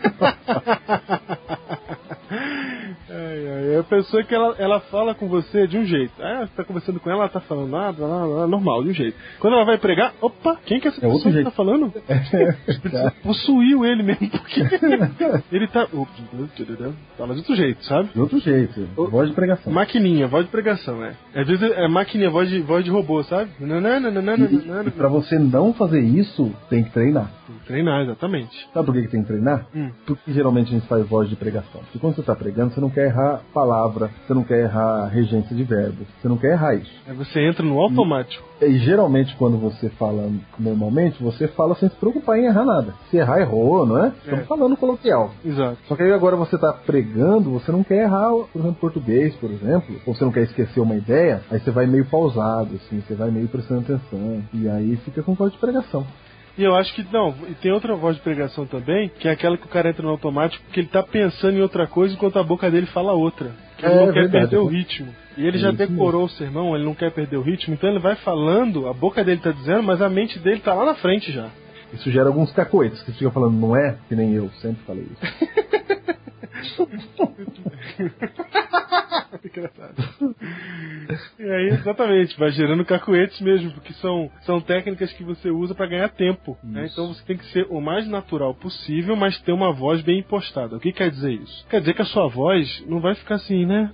Ai, ai, é a pessoa que ela, ela fala com você de um jeito. Ah, você tá conversando com ela, ela tá falando nada, nada, normal, de um jeito. Quando ela vai pregar, opa, quem que é essa é pessoa que jeito. tá falando? É, possuiu ele mesmo, porque ele tá... Fala de outro jeito, sabe? De outro jeito, voz de pregação. Maquininha, voz de pregação, é. Às vezes é maquininha, voz de, voz de robô, sabe? E, e pra você não fazer isso, tem que treinar. Tem que treinar, exatamente. Sabe por que, que tem que treinar? Hum. Porque geralmente a gente faz voz de pregação. Porque quando você tá pregando, você não quer errar palavra, você não quer errar regência de verbo, você não quer errar isso. Aí você entra no automático. E, e geralmente quando você fala normalmente, você fala sem se preocupar em errar nada. Se errar, errou, não é? Estamos é. falando coloquial. Exato. Só que aí agora você tá pregando, você não quer errar, por exemplo, português, por exemplo, ou você não quer esquecer uma ideia, aí você vai meio pausado, assim, você vai meio prestando atenção, e aí fica com voz de pregação. E eu acho que, não, e tem outra voz de pregação também, que é aquela que o cara entra no automático porque ele tá pensando em outra coisa enquanto a boca dele fala outra. Que ele é, não quer verdade, perder é. o ritmo. E ele é já decorou mesmo. o sermão, ele não quer perder o ritmo, então ele vai falando, a boca dele tá dizendo, mas a mente dele tá lá na frente já. Isso gera alguns cacoetes que você fica falando, não é? Que nem eu sempre falei isso. Engraçado. E aí, exatamente, vai gerando cacuetes mesmo, porque são, são técnicas que você usa pra ganhar tempo. Né? Então você tem que ser o mais natural possível, mas ter uma voz bem impostada. O que quer dizer isso? Quer dizer que a sua voz não vai ficar assim, né?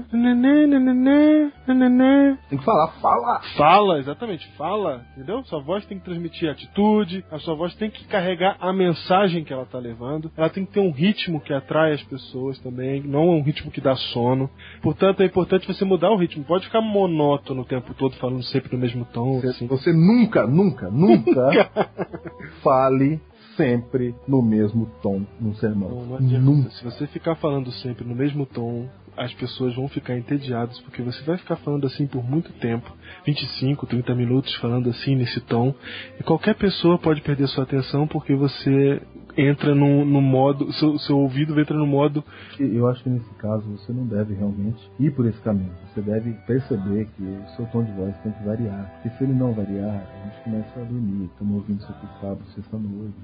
Tem que falar, fala! Fala, exatamente, fala, entendeu? Sua voz tem que transmitir atitude, a sua voz tem que carregar a mensagem que ela tá levando, ela tem que ter um ritmo que atrai as pessoas também, não é um ritmo que dá sono. Portanto, é importante você mudar o ritmo. Pode ficar monótono o tempo todo, falando sempre no mesmo tom. Você, assim. você nunca, nunca, nunca fale sempre no mesmo tom num sermão. Não, não adianta. Nunca. Se você ficar falando sempre no mesmo tom, as pessoas vão ficar entediadas, porque você vai ficar falando assim por muito tempo, vinte e cinco, trinta minutos falando assim nesse tom, e qualquer pessoa pode perder sua atenção porque você entra no, no modo, seu, seu ouvido entra no modo... Eu acho que nesse caso você não deve realmente ir por esse caminho. Você deve perceber que o seu tom de voz tem que variar. Porque se ele não variar, a gente começa a dormir. Estamos ouvindo isso aqui sábado, sexta-noite.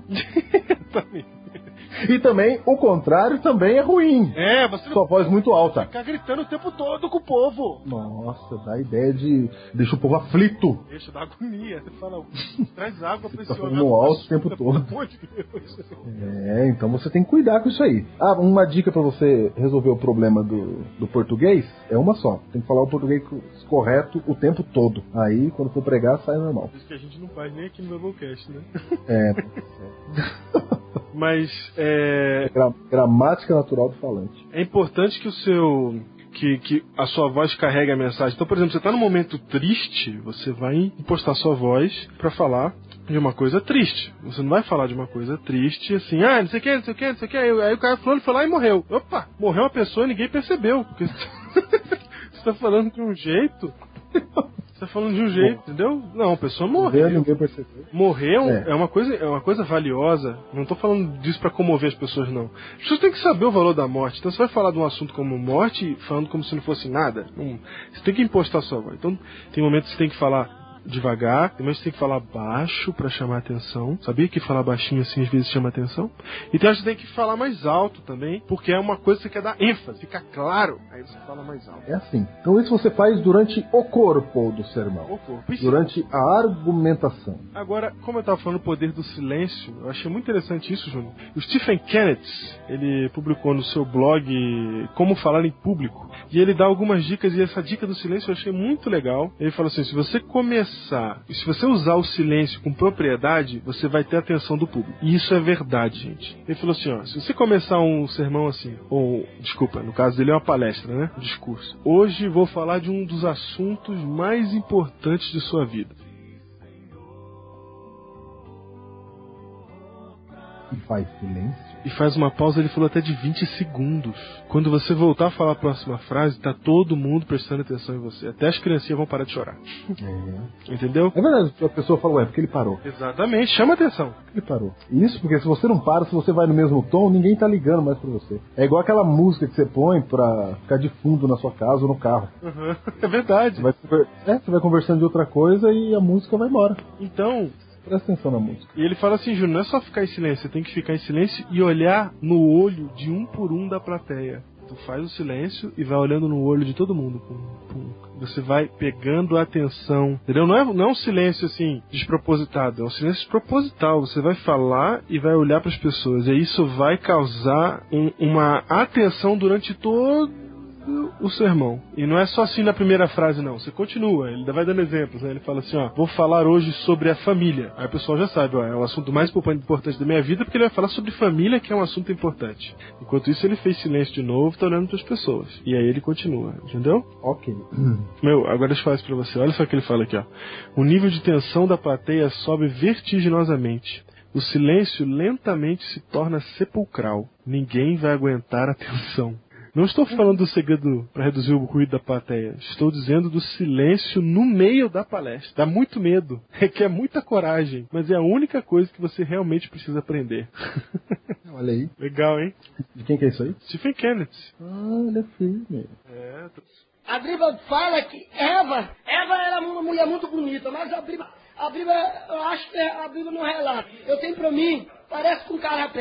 E também, o contrário também é ruim. É, você não sua voz muito alta. ficar gritando o tempo todo com o povo. Nossa, dá a ideia de... deixa o povo aflito. Deixa, dá agonia. Você fala, traz água pra esse Tá homem. no alto o tempo todo. Pelo amor de Deus. É, então você tem que cuidar com isso aí. Ah, uma dica pra você resolver o problema do, do português é uma só. Tem que falar o português correto o tempo todo. Aí, quando for pregar, sai normal. Isso que a gente não faz nem aqui no Doublecast, né? É. Mas, é... Gra- gramática natural do falante. é importante que o seu... Que, que a sua voz carregue a mensagem. Então, por exemplo, você está num momento triste, você vai impostar sua voz para falar de uma coisa triste. Você não vai falar de uma coisa triste assim, ah, não sei o que, não sei o que, não sei o que. Aí, aí o cara falou, foi lá e morreu. Opa, morreu uma pessoa e ninguém percebeu. Porque você está falando de um jeito... Você tá falando de um jeito, entendeu? Não, a pessoa morreu. Ninguém percebeu. Morreu É. é uma coisa, é uma coisa valiosa. Não tô falando disso pra comover as pessoas, não. As pessoas têm que saber o valor da morte. Então você vai falar de um assunto como morte, falando como se não fosse nada. Não, você tem que impostar a sua voz. Então tem momentos que você tem que falar devagar, tem momentos que você tem que falar baixo pra chamar atenção. Sabia que falar baixinho assim às vezes chama atenção? E tem horas que você tem que falar mais alto também, porque é uma coisa que você quer dar ênfase, fica claro. Aí você fala mais alto. É assim. Então isso você faz durante o corpo do sermão. O corpo. Durante a argumentação. Agora, como eu estava falando o poder do silêncio, eu achei muito interessante isso, Júnior. O Stephen Kennett, ele publicou no seu blog Como Falar em Público, e ele dá algumas dicas, e essa dica do silêncio eu achei muito legal. Ele fala assim, se você começar, e se você usar o silêncio com propriedade, você vai ter a atenção do público. E isso é verdade, gente. Ele falou assim, ó, se você começar um sermão assim, ou, desculpa, no caso dele é uma palestra, né? Um discurso. Hoje vou falar de um dos assuntos mais importantes de sua vida. E faz silêncio. E faz uma pausa, ele falou até de vinte segundos. Quando você voltar a falar a próxima frase, tá todo mundo prestando atenção em você. Até as criancinhas vão parar de chorar. É. Entendeu? É verdade, a pessoa fala, ué, porque ele parou. Exatamente, chama atenção. Ele parou. Isso porque se você não para, se você vai no mesmo tom, ninguém tá ligando mais pra você. É igual aquela música que você põe pra ficar de fundo na sua casa ou no carro. Uhum. É verdade. Você vai, conver- é, você vai conversando de outra coisa e a música vai embora. Então, Presta atenção na música. e ele fala assim, Júnior, não é só ficar em silêncio, você tem que ficar em silêncio e olhar no olho de um por um da plateia. Tu faz o silêncio e vai olhando no olho de todo mundo. Pum, pum. Você vai pegando a atenção, entendeu? Não é, não é um silêncio assim, despropositado, é um silêncio proposital. Você vai falar e vai olhar para as pessoas, e isso vai causar um, uma atenção durante todo o sermão. E não é só assim na primeira frase, não. Você continua, ele ainda vai dando exemplos, né? Ele fala assim, ó, vou falar hoje sobre a família. Aí o pessoal já sabe, ó, é o assunto mais importante da minha vida, porque ele vai falar sobre família, que é um assunto importante. Enquanto isso, ele fez silêncio de novo, tá olhando para as pessoas. E aí ele continua, entendeu? Ok. Meu, agora deixa eu falar isso pra você. Olha só o que ele fala aqui, ó. O nível de tensão da plateia sobe vertiginosamente. O silêncio lentamente se torna sepulcral. Ninguém vai aguentar a tensão. Não estou falando do segredo para reduzir o ruído da plateia. Estou dizendo do silêncio no meio da palestra. Dá muito medo. Requer muita coragem. Mas é a única coisa que você realmente precisa aprender. Olha aí. Legal, hein? De quem que é isso aí? Stephen Kennett. Ah, ele é firme. É. A Bíblia fala que Eva, Eva era uma mulher muito bonita, mas a Bíblia, a Bíblia, eu acho que a Bíblia não relata. Eu tenho pra mim, parece com Carla Pérez.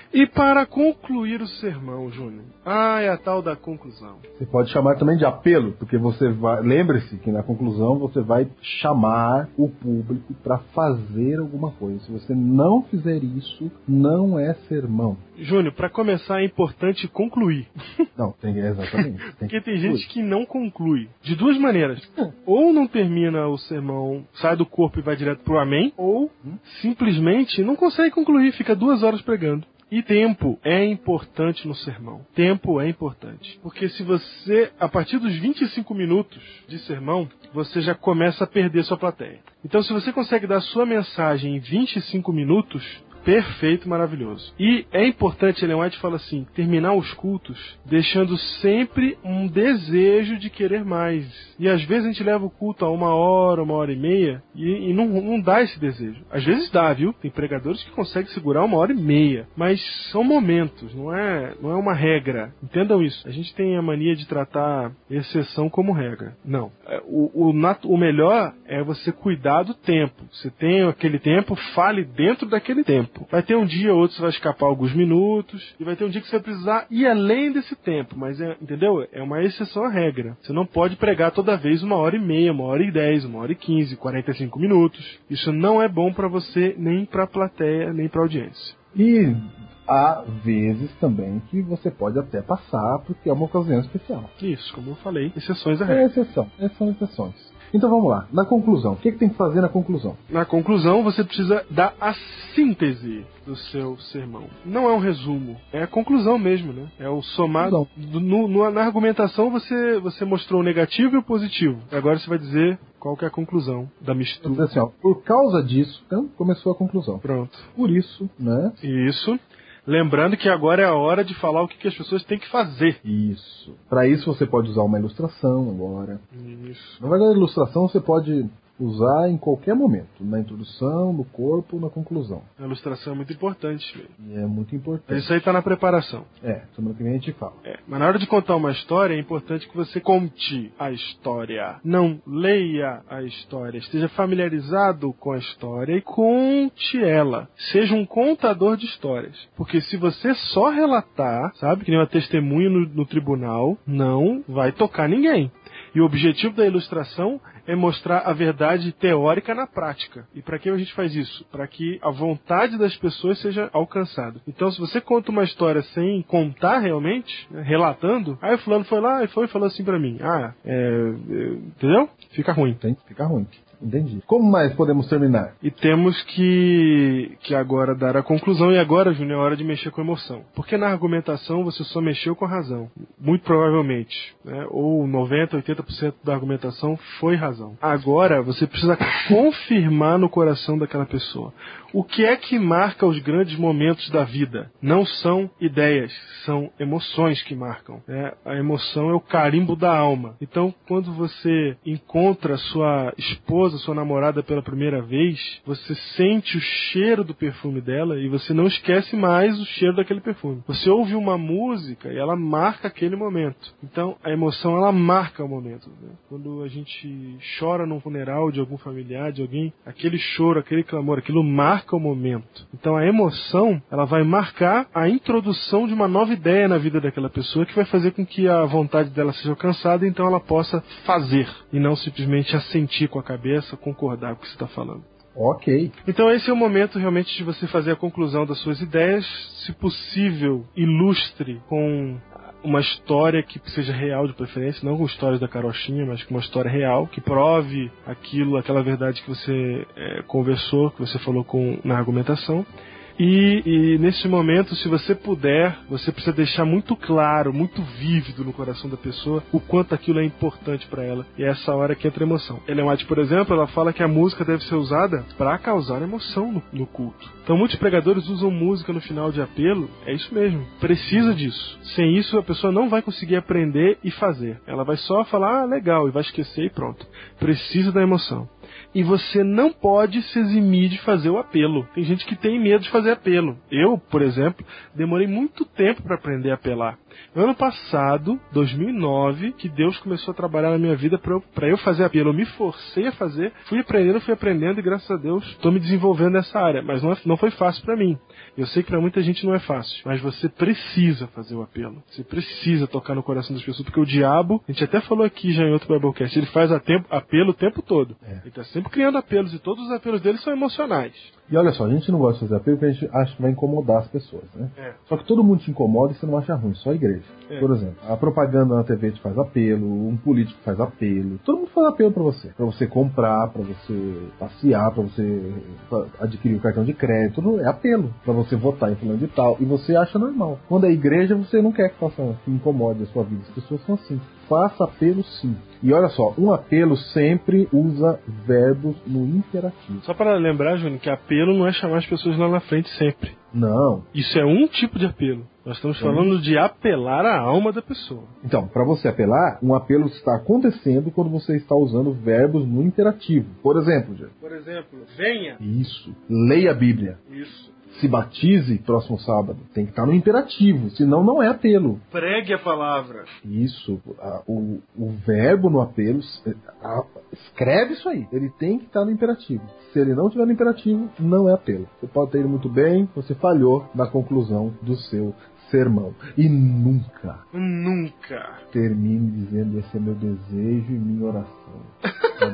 E para concluir o sermão, Júnior, ah, é a tal da conclusão. Você pode chamar também de apelo, porque você vai... Lembre-se que na conclusão você vai chamar o público para fazer alguma coisa. Se você não fizer isso, não é sermão. Júnior, para começar é importante concluir. Não, tem, exatamente. Tem Porque tem gente que não conclui. De duas maneiras. Ou não termina o sermão, sai do corpo e vai direto pro amém, ou simplesmente não consegue concluir, fica duas horas pregando. E tempo é importante no sermão. Tempo é importante. Porque se você, a partir dos vinte e cinco minutos de sermão, você já começa a perder sua plateia. Então, se você consegue dar sua mensagem em vinte e cinco minutos, perfeito, maravilhoso. E é importante, Ellen White fala assim, terminar os cultos deixando sempre um desejo de querer mais. E às vezes a gente leva o culto a uma hora, uma hora e meia, e, e não, não dá esse desejo. Às vezes dá, viu? Tem pregadores que conseguem segurar uma hora e meia. Mas são momentos, não é, não é uma regra. Entendam isso. A gente tem a mania de tratar exceção como regra. Não. O, o, o melhor é você cuidar do tempo. Você tem aquele tempo, fale dentro daquele tempo. Vai ter um dia ou outro que você vai escapar alguns minutos, e vai ter um dia que você vai precisar ir além desse tempo, mas é, entendeu? É uma exceção à regra. Você não pode pregar toda vez uma hora e meia, uma hora e dez, uma hora e quinze, quarenta e cinco minutos. Isso não é bom para você, nem para a plateia, nem para a audiência. E há vezes também que você pode até passar, porque é uma ocasião especial. Isso, como eu falei, exceções à É regra. exceção, essas são exceções. Então vamos lá, na conclusão, o que, é que tem que fazer na conclusão? Na conclusão, você precisa dar a síntese do seu sermão. Não é um resumo, é a conclusão mesmo, né? É o somado. No, no, na argumentação você, você mostrou o negativo e o positivo. Agora você vai dizer qual que é a conclusão da mistura. Assim, ó, por causa disso, então começou a conclusão. Pronto. Por isso, né? Isso. Lembrando que agora é a hora de falar o que, que as pessoas têm que fazer. Isso. Para isso você pode usar uma ilustração agora. Isso. Na verdade, a ilustração você pode usar em qualquer momento. Na introdução, no corpo, na conclusão. A ilustração é muito importante. E é muito importante. Isso aí está na preparação. É, semana que vem a gente fala. É, mas na hora de contar uma história, é importante que você conte a história. Não leia a história. Esteja familiarizado com a história e conte ela. Seja um contador de histórias. Porque se você só relatar, sabe, que nem uma testemunha no, no tribunal, não vai tocar ninguém. E o objetivo da ilustração é mostrar a verdade teórica na prática. E para que a gente faz isso? Para que a vontade das pessoas seja alcançada. Então, se você conta uma história sem contar realmente, né, relatando, aí o fulano foi lá e foi e falou assim para mim. Ah, é, é, entendeu? Fica ruim. Tem que ficar ruim. Entendi. Como mais podemos terminar? E temos que, que agora dar a conclusão. E agora, Júnior, é hora de mexer com emoção. Porque na argumentação você só mexeu com a razão. Muito provavelmente. Né? Ou noventa, oitenta por cento da argumentação foi razão. Agora você precisa confirmar no coração daquela pessoa. O que é que marca os grandes momentos da vida? Não são ideias, são emoções que marcam. Né? A emoção é o carimbo da alma. Então, quando você encontra sua esposa, sua namorada pela primeira vez, você sente o cheiro do perfume dela e você não esquece mais o cheiro daquele perfume. Você ouve uma música e ela marca aquele momento. Então, a emoção, ela marca o momento. Né? Quando a gente chora num funeral de algum familiar, de alguém, aquele choro, aquele clamor, aquilo marca o momento. Então a emoção, ela vai marcar a introdução de uma nova ideia na vida daquela pessoa que vai fazer com que a vontade dela seja alcançada e então ela possa fazer e não simplesmente assentir com a cabeça, concordar com o que você está falando. Ok. Então esse é o momento realmente de você fazer a conclusão das suas ideias, se possível, ilustre com uma história que seja real de preferência, não com histórias da carochinha, mas com uma história real, que prove aquilo, aquela verdade que você é, conversou, que você falou com, na argumentação. E, e nesse momento, se você puder, você precisa deixar muito claro, muito vívido no coração da pessoa o quanto aquilo é importante para ela. E é essa hora que entra a emoção. Ellen White, por exemplo, ela fala que a música deve ser usada para causar emoção no, no culto. Então muitos pregadores usam música no final de apelo. É isso mesmo, precisa disso. Sem isso a pessoa não vai conseguir aprender e fazer. Ela vai só falar, ah, legal, e vai esquecer e pronto. Precisa da emoção. E você não pode se eximir de fazer o apelo. Tem gente que tem medo de fazer apelo. Eu, por exemplo, demorei muito tempo para aprender a apelar. Ano passado, dois mil e nove, que Deus começou a trabalhar na minha vida pra eu, pra eu fazer apelo. Eu me forcei a fazer, fui aprendendo, fui aprendendo e graças a Deus estou me desenvolvendo nessa área. Mas não, é, não foi fácil pra mim. Eu sei que pra muita gente não é fácil, mas você precisa fazer o apelo. Você precisa tocar no coração das pessoas, porque o diabo, a gente até falou aqui já em outro Biblecast, ele faz a tempo, apelo o tempo todo. É. Ele tá sempre criando apelos e todos os apelos dele são emocionais. E olha só, a gente não gosta de fazer apelo porque a gente acha que vai incomodar as pessoas, né? É. Só que todo mundo te incomoda e você não acha ruim, só a igreja. É. Por exemplo, a propaganda na T V te faz apelo, um político faz apelo, todo mundo faz apelo pra você. Pra você comprar, pra você passear, pra você adquirir o cartão de crédito, tudo é apelo. Pra você votar em fulano de tal, e você acha normal. Quando é igreja, você não quer que faça, que incomode a sua vida. As pessoas são assim. Faça apelo sim. E olha só, um apelo sempre usa verbos no imperativo. Só para lembrar, Júnior, que apelo não é chamar as pessoas lá na frente sempre. Não. Isso é um tipo de apelo. Nós estamos falando hum. de apelar a alma da pessoa. Então, para você apelar, um apelo está acontecendo quando você está usando verbos no imperativo. Por exemplo, Júnior. Por exemplo, venha. Isso. Leia a Bíblia. Isso. Se batize próximo sábado. Tem que estar no imperativo, senão não é apelo. Pregue a palavra. Isso. A, o, o verbo no apelo, a, escreve isso aí. Ele tem que estar no imperativo. Se ele não estiver no imperativo, não é apelo. Você pode ter ido muito bem, você falhou na conclusão do seu sermão. E nunca, nunca termine dizendo: esse é meu desejo e minha oração.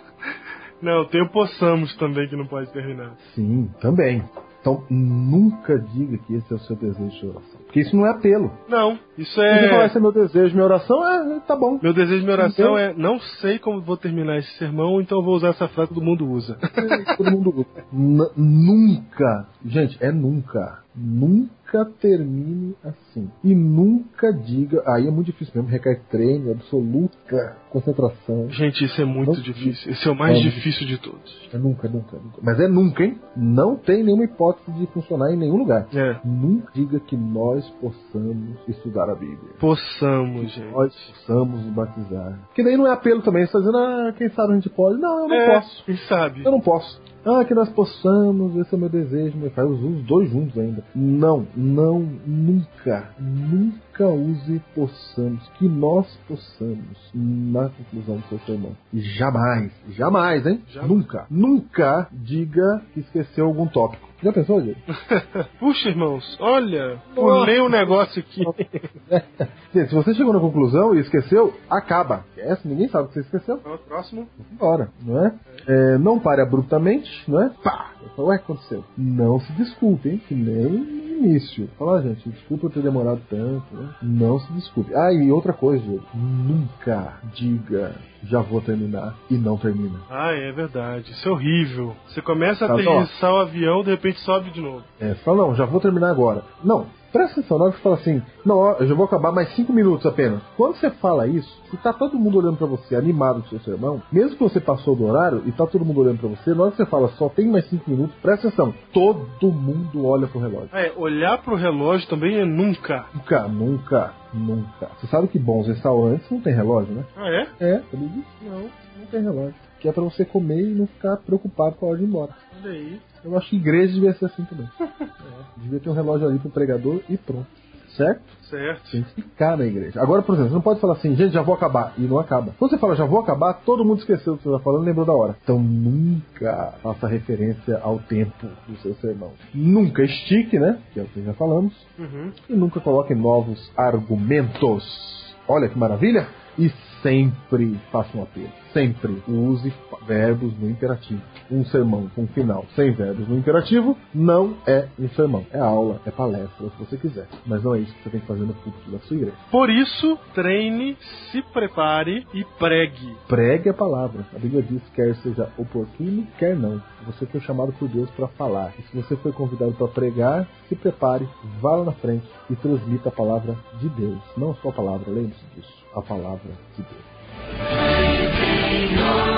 Não, tem o possamos também que não pode terminar. Sim, também. Então, nunca diga que esse é o seu desejo de oração. Porque isso não é apelo. Não, isso é... Se você falar, esse é meu desejo, minha oração, é, tá bom. Meu desejo, minha oração então... é, não sei como vou terminar esse sermão, então eu vou usar essa frase que todo mundo usa. É, todo mundo usa. N- nunca, gente, é nunca. Nunca termine assim. E nunca diga... Aí é muito difícil mesmo, requer treino, absoluta concentração. Gente, isso é muito não, difícil. Esse é o mais é, difícil de todos. É nunca, nunca, nunca. Mas é nunca, hein? Não tem nenhuma hipótese de funcionar em nenhum lugar. É. Nunca diga que nós possamos estudar a Bíblia. Possamos, gente. Nós possamos nos batizar. Porque daí não é apelo também. Você está dizendo, ah, quem sabe a gente pode. Não, eu não é, posso. Quem sabe? Eu não posso. Ah, que nós possamos, esse é o meu desejo, meu pai. Eu uso os dois juntos ainda. Não, não, nunca, nunca use possamos, que nós possamos na conclusão do seu sermão. Jamais, jamais, hein? Jamais. Nunca, nunca diga que esqueceu algum tópico. Já pensou, gente? Puxa, irmãos, olha, pulei um negócio aqui. Gente, se você chegou na conclusão e esqueceu, acaba. Essa, ninguém sabe que você esqueceu. Próximo. Embora, não é? É, não pare abruptamente, não é? Pá! Ué, aconteceu. Não se desculpe, hein? Que nem no início. Fala, gente, desculpa eu ter demorado tanto, né? Não se desculpe. Ah, e outra coisa, gente. Nunca diga, já vou terminar, e não termina. Ah, é verdade. Isso é horrível. Você começa a tá, aterrissar o avião, de repente sobe de novo. É, fala, não, já vou terminar agora. Não. Presta atenção, na hora que você fala assim, não, eu já vou acabar mais cinco minutos apenas. Quando você fala isso, se tá todo mundo olhando pra você, animado no seu sermão, mesmo que você passou do horário e tá todo mundo olhando pra você, na hora que você fala, só tem mais cinco minutos, presta atenção, todo mundo olha pro relógio. É, olhar pro relógio também é nunca. Nunca, nunca, nunca. Você sabe que bons restaurantes não tem relógio, né? Ah, é? É, ele disse, não, não tem relógio. Que é pra você comer e não ficar preocupado com a hora de ir embora. Olha aí. Eu acho que igreja devia ser assim também. É, devia ter um relógio ali pro pregador e pronto. Certo? Certo. Tem que ficar na igreja. Agora, por exemplo, você não pode falar assim, gente, já vou acabar. E não acaba. Quando você fala já vou acabar, todo mundo esqueceu o que você está falando e lembrou da hora. Então nunca faça referência ao tempo do seu sermão. Nunca estique, né? Que é o que já falamos. Uhum. E nunca coloque novos argumentos. Olha que maravilha! E sempre faça um apelo. Sempre use verbos no imperativo. Um sermão com final sem verbos no imperativo não é um sermão. É aula, é palestra, se você quiser. Mas não é isso que você tem que fazer no púlpito da sua igreja. Por isso, treine, se prepare e pregue. Pregue a palavra. A Bíblia diz, quer seja oportuno, quer não. Você foi chamado por Deus para falar. E se você foi convidado para pregar, se prepare, vá lá na frente e transmita a palavra de Deus. Não só a palavra, lembre-se disso. A palavra de Deus.